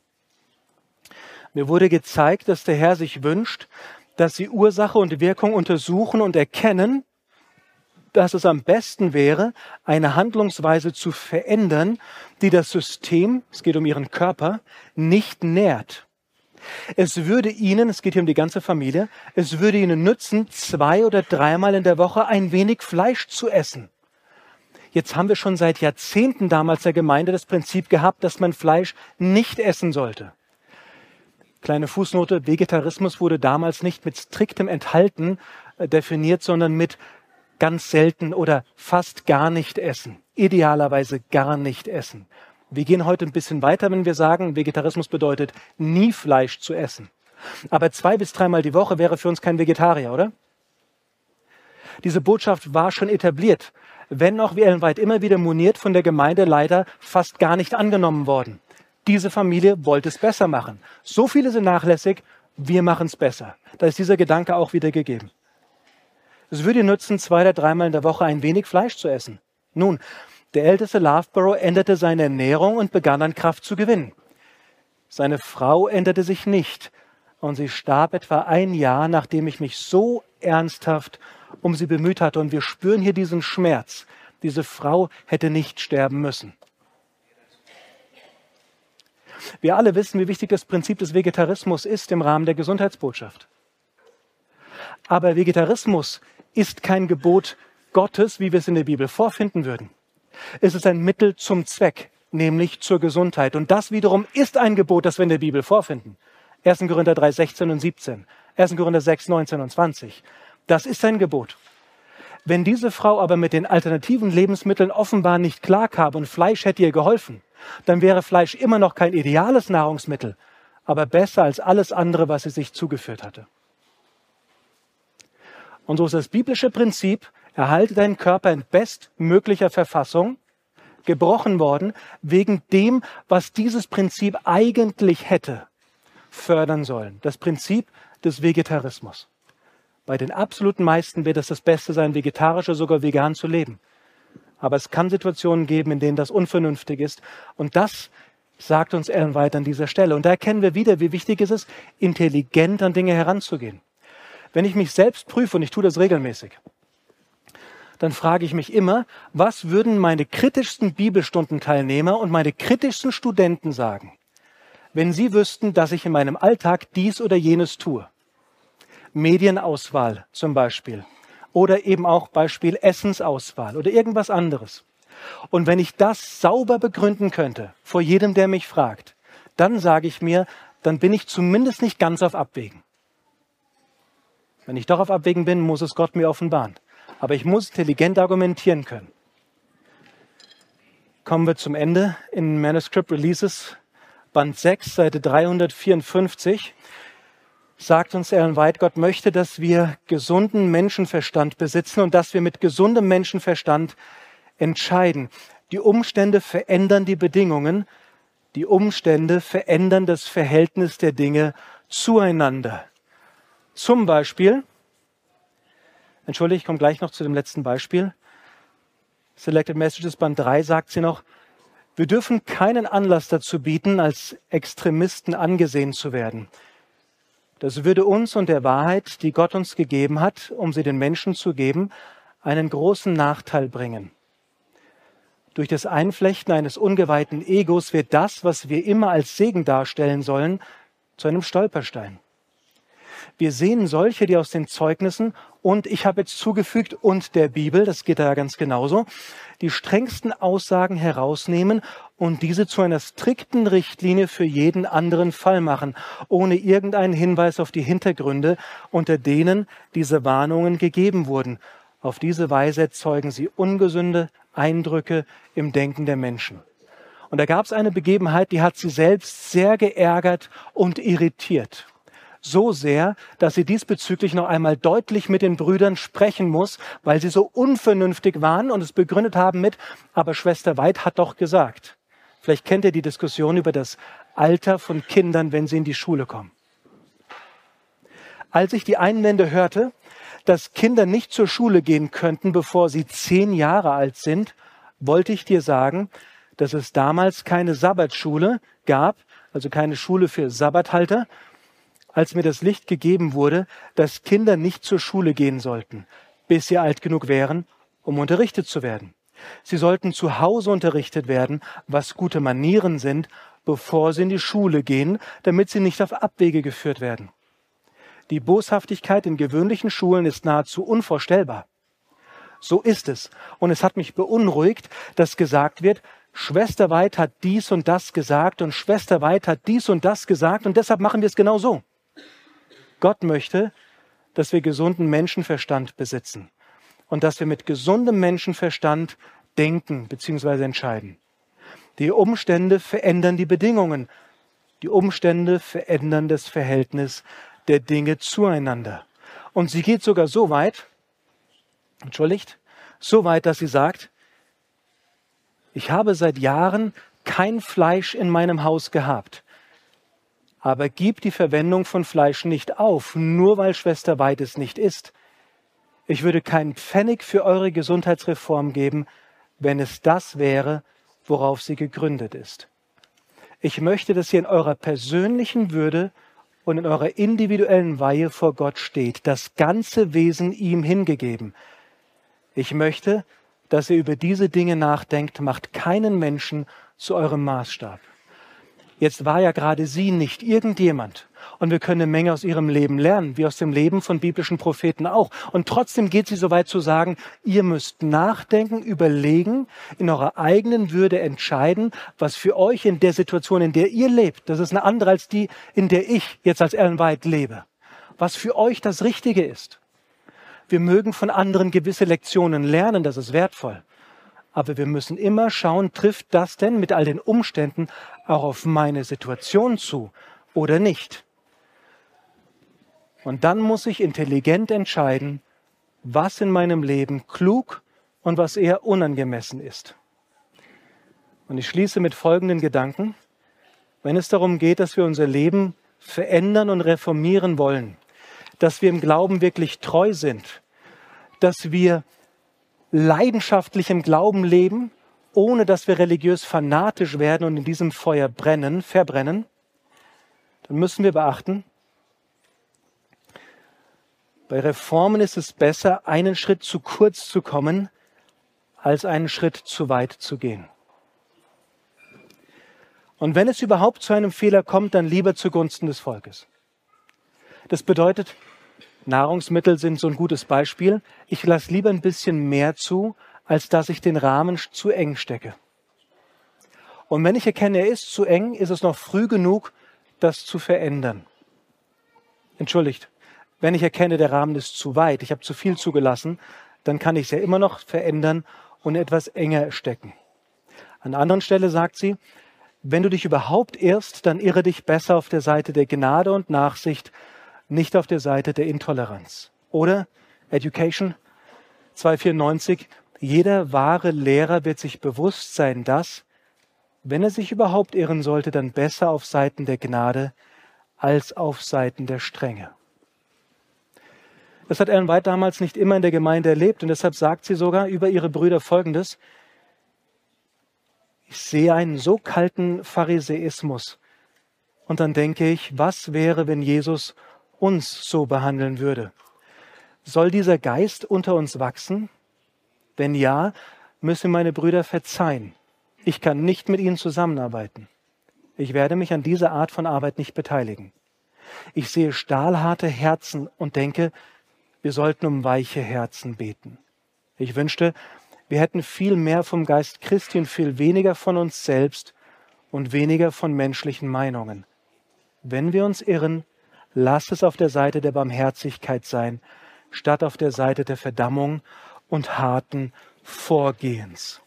Mir wurde gezeigt, dass der Herr sich wünscht, dass sie Ursache und Wirkung untersuchen und erkennen, dass es am besten wäre, eine Handlungsweise zu verändern, die das System, es geht um ihren Körper, nicht nährt. Es würde ihnen, es geht hier um die ganze Familie, es würde ihnen nützen, zwei oder dreimal in der Woche ein wenig Fleisch zu essen. Jetzt haben wir schon seit Jahrzehnten damals der Gemeinde das Prinzip gehabt, dass man Fleisch nicht essen sollte. Kleine Fußnote, Vegetarismus wurde damals nicht mit striktem Enthalten äh, definiert, sondern mit ganz selten oder fast gar nicht essen. Idealerweise gar nicht essen. Wir gehen heute ein bisschen weiter, wenn wir sagen, Vegetarismus bedeutet, nie Fleisch zu essen. Aber zwei bis dreimal die Woche wäre für uns kein Vegetarier, oder? Diese Botschaft war schon etabliert, wenn auch, wie Ellen White immer wieder moniert, von der Gemeinde leider fast gar nicht angenommen worden. Diese Familie wollte es besser machen. So viele sind nachlässig, wir machen es besser. Da ist dieser Gedanke auch wieder gegeben. Es würde nützen, zwei oder dreimal in der Woche ein wenig Fleisch zu essen. Nun, der älteste Loughborough änderte seine Ernährung und begann an Kraft zu gewinnen. Seine Frau änderte sich nicht und sie starb etwa ein Jahr, nachdem ich mich so ernsthaft um sie bemüht hatte. Und wir spüren hier diesen Schmerz. Diese Frau hätte nicht sterben müssen. Wir alle wissen, wie wichtig das Prinzip des Vegetarismus ist im Rahmen der Gesundheitsbotschaft. Aber Vegetarismus ist kein Gebot Gottes, wie wir es in der Bibel vorfinden würden. Es ist ein Mittel zum Zweck, nämlich zur Gesundheit. Und das wiederum ist ein Gebot, das wir in der Bibel vorfinden. erster Korinther drei, sechzehn und siebzehn, erster Korinther sechs, neunzehn und zwanzig. Das ist ein Gebot. Wenn diese Frau aber mit den alternativen Lebensmitteln offenbar nicht klarkam und Fleisch hätte ihr geholfen, dann wäre Fleisch immer noch kein ideales Nahrungsmittel, aber besser als alles andere, was sie sich zugeführt hatte. Und so ist das biblische Prinzip, erhalte deinen Körper in bestmöglicher Verfassung, gebrochen worden, wegen dem, was dieses Prinzip eigentlich hätte fördern sollen. Das Prinzip des Vegetarismus. Bei den absoluten meisten wird es das Beste sein, vegetarisch oder sogar vegan zu leben. Aber es kann Situationen geben, in denen das unvernünftig ist. Und das sagt uns Ellen White an dieser Stelle. Und da erkennen wir wieder, wie wichtig es ist, intelligent an Dinge heranzugehen. Wenn ich mich selbst prüfe, und ich tue das regelmäßig, dann frage ich mich immer, was würden meine kritischsten Bibelstundenteilnehmer und meine kritischsten Studenten sagen, wenn sie wüssten, dass ich in meinem Alltag dies oder jenes tue. Medienauswahl zum Beispiel. Oder eben auch Beispiel Essensauswahl oder irgendwas anderes. Und wenn ich das sauber begründen könnte, vor jedem, der mich fragt, dann sage ich mir, dann bin ich zumindest nicht ganz auf Abwägen. Wenn ich doch auf Abwägen bin, muss es Gott mir offenbaren. Aber ich muss intelligent argumentieren können. Kommen wir zum Ende in Manuscript Releases, Band sechs, Seite dreihundertvierundfünfzig. Sagt uns Ellen White, Gott möchte, dass wir gesunden Menschenverstand besitzen und dass wir mit gesundem Menschenverstand entscheiden. Die Umstände verändern die Bedingungen. Die Umstände verändern das Verhältnis der Dinge zueinander. Zum Beispiel, entschuldige, ich komme gleich noch zu dem letzten Beispiel. Selected Messages, Band drei, sagt sie noch, wir dürfen keinen Anlass dazu bieten, als Extremisten angesehen zu werden. Das würde uns und der Wahrheit, die Gott uns gegeben hat, um sie den Menschen zu geben, einen großen Nachteil bringen. Durch das Einflechten eines ungeweihten Egos wird das, was wir immer als Segen darstellen sollen, zu einem Stolperstein. Wir sehen solche, die aus den Zeugnissen und ich habe jetzt zugefügt und der Bibel, das geht da ganz genauso, die strengsten Aussagen herausnehmen und diese zu einer strikten Richtlinie für jeden anderen Fall machen, ohne irgendeinen Hinweis auf die Hintergründe, unter denen diese Warnungen gegeben wurden. Auf diese Weise erzeugen sie ungesunde Eindrücke im Denken der Menschen. Und da gab es eine Begebenheit, die hat sie selbst sehr geärgert und irritiert. So sehr, dass sie diesbezüglich noch einmal deutlich mit den Brüdern sprechen muss, weil sie so unvernünftig waren und es begründet haben mit, aber Schwester White hat doch gesagt. Vielleicht kennt ihr die Diskussion über das Alter von Kindern, wenn sie in die Schule kommen. Als ich die Einwände hörte, dass Kinder nicht zur Schule gehen könnten, bevor sie zehn Jahre alt sind, wollte ich dir sagen, dass es damals keine Sabbatschule gab, also keine Schule für Sabbathalter, als mir das Licht gegeben wurde, dass Kinder nicht zur Schule gehen sollten, bis sie alt genug wären, um unterrichtet zu werden. Sie sollten zu Hause unterrichtet werden, was gute Manieren sind, bevor sie in die Schule gehen, damit sie nicht auf Abwege geführt werden. Die Boshaftigkeit in gewöhnlichen Schulen ist nahezu unvorstellbar. So ist es. Und es hat mich beunruhigt, dass gesagt wird, Schwester White hat dies und das gesagt und Schwester White hat dies und das gesagt und deshalb machen wir es genau so. Gott möchte, dass wir gesunden Menschenverstand besitzen und dass wir mit gesundem Menschenverstand denken bzw. entscheiden. Die Umstände verändern die Bedingungen. Die Umstände verändern das Verhältnis der Dinge zueinander. Und sie geht sogar so weit, entschuldigt, so weit, dass sie sagt, ich habe seit Jahren kein Fleisch in meinem Haus gehabt. Aber gib die Verwendung von Fleisch nicht auf, nur weil Schwester White es nicht isst. Ich würde keinen Pfennig für eure Gesundheitsreform geben, wenn es das wäre, worauf sie gegründet ist. Ich möchte, dass ihr in eurer persönlichen Würde und in eurer individuellen Weihe vor Gott steht, das ganze Wesen ihm hingegeben. Ich möchte, dass ihr über diese Dinge nachdenkt, macht keinen Menschen zu eurem Maßstab. Jetzt war ja gerade sie nicht irgendjemand. Und wir können eine Menge aus ihrem Leben lernen, wie aus dem Leben von biblischen Propheten auch. Und trotzdem geht sie so weit zu sagen, ihr müsst nachdenken, überlegen, in eurer eigenen Würde entscheiden, was für euch in der Situation, in der ihr lebt, das ist eine andere als die, in der ich jetzt als Ellen White lebe, was für euch das Richtige ist. Wir mögen von anderen gewisse Lektionen lernen, das ist wertvoll. Aber wir müssen immer schauen, trifft das denn mit all den Umständen auch auf meine Situation zu? oder nicht? Und dann muss ich intelligent entscheiden, was in meinem Leben klug und was eher unangemessen ist. Und ich schließe mit folgenden Gedanken. Wenn es darum geht, dass wir unser Leben verändern und reformieren wollen, dass wir im Glauben wirklich treu sind, dass wir leidenschaftlich im Glauben leben, ohne dass wir religiös fanatisch werden und in diesem Feuer brennen, verbrennen, dann müssen wir beachten, bei Reformen ist es besser, einen Schritt zu kurz zu kommen, als einen Schritt zu weit zu gehen. Und wenn es überhaupt zu einem Fehler kommt, dann lieber zugunsten des Volkes. Das bedeutet, Nahrungsmittel sind so ein gutes Beispiel. Ich lasse lieber ein bisschen mehr zu, als dass ich den Rahmen zu eng stecke. Und wenn ich erkenne, er ist zu eng, ist es noch früh genug, das zu verändern. Entschuldigt, wenn ich erkenne, der Rahmen ist zu weit, ich habe zu viel zugelassen, dann kann ich es ja immer noch verändern und etwas enger stecken. An einer anderen Stelle sagt sie, wenn du dich überhaupt irrst, dann irre dich besser auf der Seite der Gnade und Nachsicht, nicht auf der Seite der Intoleranz. Oder Education zweihundertvierundneunzig, jeder wahre Lehrer wird sich bewusst sein, dass, wenn er sich überhaupt irren sollte, dann besser auf Seiten der Gnade als auf Seiten der Strenge. Das hat Ellen White damals nicht immer in der Gemeinde erlebt und deshalb sagt sie sogar über ihre Brüder Folgendes: Ich sehe einen so kalten Pharisäismus und dann denke ich, was wäre, wenn Jesus uns so behandeln würde? Soll dieser Geist unter uns wachsen? Wenn ja, müssen meine Brüder verzeihen. Ich kann nicht mit ihnen zusammenarbeiten. Ich werde mich an dieser Art von Arbeit nicht beteiligen. Ich sehe stahlharte Herzen und denke, wir sollten um weiche Herzen beten. Ich wünschte, wir hätten viel mehr vom Geist Christi und viel weniger von uns selbst und weniger von menschlichen Meinungen. Wenn wir uns irren, lass es auf der Seite der Barmherzigkeit sein, statt auf der Seite der Verdammung und harten Vorgehens.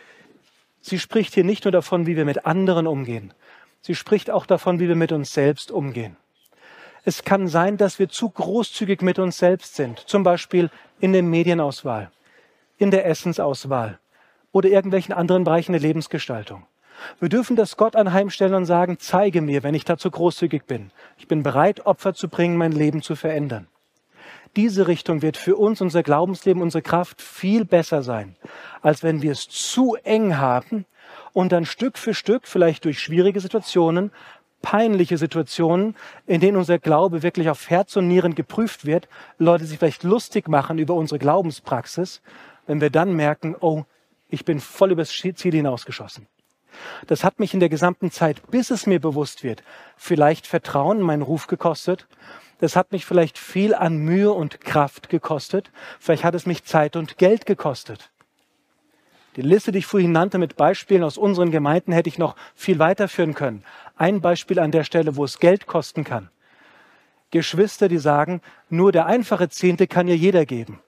Sie spricht hier nicht nur davon, wie wir mit anderen umgehen. Sie spricht auch davon, wie wir mit uns selbst umgehen. Es kann sein, dass wir zu großzügig mit uns selbst sind, zum Beispiel in der Medienauswahl, in der Essensauswahl oder irgendwelchen anderen Bereichen der Lebensgestaltung. Wir dürfen das Gott anheimstellen und sagen, zeige mir, wenn ich dazu großzügig bin. Ich bin bereit, Opfer zu bringen, mein Leben zu verändern. Diese Richtung wird für uns, unser Glaubensleben, unsere Kraft viel besser sein, als wenn wir es zu eng haben und dann Stück für Stück, vielleicht durch schwierige Situationen, peinliche Situationen, in denen unser Glaube wirklich auf Herz und Nieren geprüft wird, Leute sich vielleicht lustig machen über unsere Glaubenspraxis, wenn wir dann merken, oh, ich bin voll übers Ziel hinausgeschossen. Das hat mich in der gesamten Zeit, bis es mir bewusst wird, vielleicht Vertrauen, meinen Ruf gekostet. Das hat mich vielleicht viel an Mühe und Kraft gekostet. Vielleicht hat es mich Zeit und Geld gekostet. Die Liste, die ich vorhin nannte mit Beispielen aus unseren Gemeinden, hätte ich noch viel weiterführen können. Ein Beispiel an der Stelle, wo es Geld kosten kann. Geschwister, die sagen, nur der einfache Zehnte kann ja jeder geben.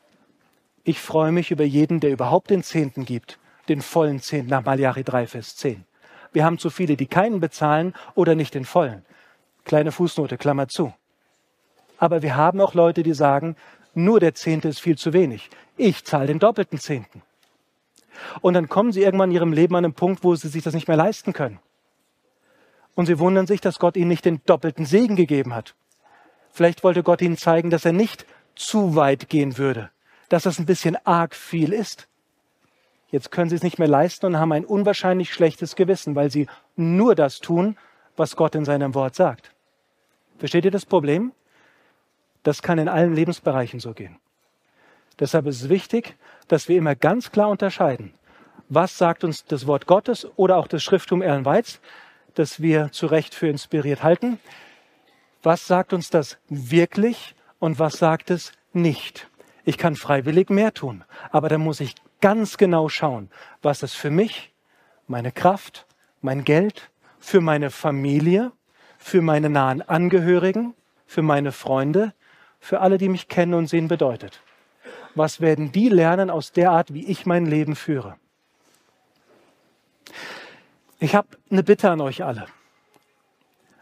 Ich freue mich über jeden, der überhaupt den Zehnten gibt, den vollen Zehnten nach Malachi drei, Vers zehn. Wir haben zu viele, die keinen bezahlen oder nicht den vollen. Kleine Fußnote, Klammer zu. Aber wir haben auch Leute, die sagen, nur der Zehnte ist viel zu wenig. Ich zahle den doppelten Zehnten. Und dann kommen sie irgendwann in ihrem Leben an einen Punkt, wo sie sich das nicht mehr leisten können. Und sie wundern sich, dass Gott ihnen nicht den doppelten Segen gegeben hat. Vielleicht wollte Gott ihnen zeigen, dass er nicht zu weit gehen würde, dass das ein bisschen arg viel ist. Jetzt können sie es nicht mehr leisten und haben ein unwahrscheinlich schlechtes Gewissen, weil sie nur das tun, was Gott in seinem Wort sagt. Versteht ihr das Problem? Das kann in allen Lebensbereichen so gehen. Deshalb ist es wichtig, dass wir immer ganz klar unterscheiden, was sagt uns das Wort Gottes oder auch das Schrifttum Ellen Whites, das wir zu Recht für inspiriert halten. Was sagt uns das wirklich und was sagt es nicht? Ich kann freiwillig mehr tun, aber dann muss ich ganz genau schauen, was es für mich, meine Kraft, mein Geld, für meine Familie, für meine nahen Angehörigen, für meine Freunde, für alle, die mich kennen und sehen, bedeutet. Was werden die lernen aus der Art, wie ich mein Leben führe? Ich habe eine Bitte an euch alle.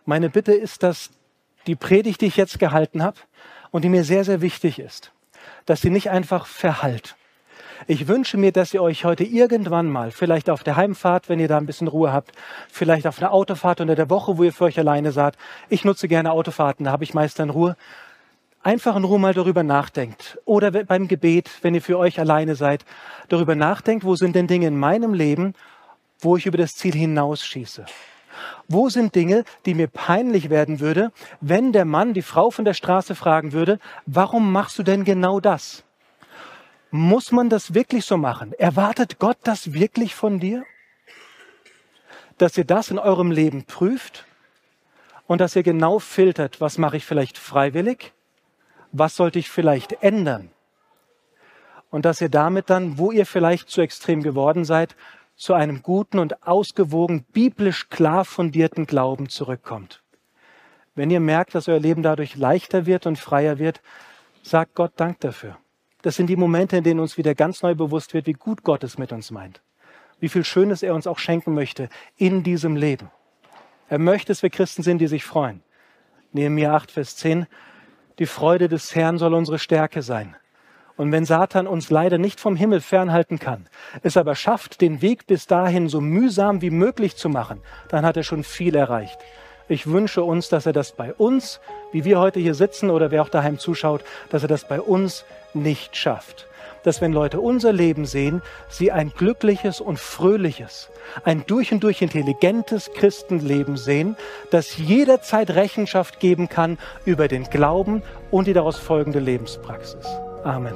Meine Bitte ist, dass die Predigt, die ich jetzt gehalten habe und die mir sehr, sehr wichtig ist, dass sie nicht einfach verhallt. Ich wünsche mir, dass ihr euch heute irgendwann mal, vielleicht auf der Heimfahrt, wenn ihr da ein bisschen Ruhe habt, vielleicht auf einer Autofahrt unter der Woche, wo ihr für euch alleine seid. Ich nutze gerne Autofahrten, da habe ich meist dann Ruhe. Einfach in Ruhe mal darüber nachdenkt. Oder beim Gebet, wenn ihr für euch alleine seid, darüber nachdenkt, wo sind denn Dinge in meinem Leben, wo ich über das Ziel hinausschieße. Wo sind Dinge, die mir peinlich werden würde, wenn der Mann die Frau von der Straße fragen würde, warum machst du denn genau das? Muss man das wirklich so machen? Erwartet Gott das wirklich von dir? Dass ihr das in eurem Leben prüft und dass ihr genau filtert, was mache ich vielleicht freiwillig, was sollte ich vielleicht ändern? Und dass ihr damit dann, wo ihr vielleicht zu extrem geworden seid, zu einem guten und ausgewogen, biblisch klar fundierten Glauben zurückkommt. Wenn ihr merkt, dass euer Leben dadurch leichter wird und freier wird, sagt Gott Dank dafür. Das sind die Momente, in denen uns wieder ganz neu bewusst wird, wie gut Gott es mit uns meint. Wie viel Schönes er uns auch schenken möchte in diesem Leben. Er möchte, dass wir Christen sind, die sich freuen. Nehemia acht, Vers zehn. Die Freude des Herrn soll unsere Stärke sein. Und wenn Satan uns leider nicht vom Himmel fernhalten kann, es aber schafft, den Weg bis dahin so mühsam wie möglich zu machen, dann hat er schon viel erreicht. Ich wünsche uns, dass er das bei uns, wie wir heute hier sitzen oder wer auch daheim zuschaut, dass er das bei uns nicht schafft. Dass wenn Leute unser Leben sehen, sie ein glückliches und fröhliches, ein durch und durch intelligentes Christenleben sehen, das jederzeit Rechenschaft geben kann über den Glauben und die daraus folgende Lebenspraxis. Amen.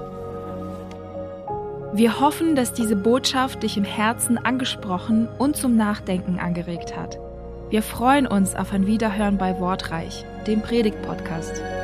Wir hoffen, dass diese Botschaft dich im Herzen angesprochen und zum Nachdenken angeregt hat. Wir freuen uns auf ein Wiederhören bei Wortreich, dem Predigt-Podcast.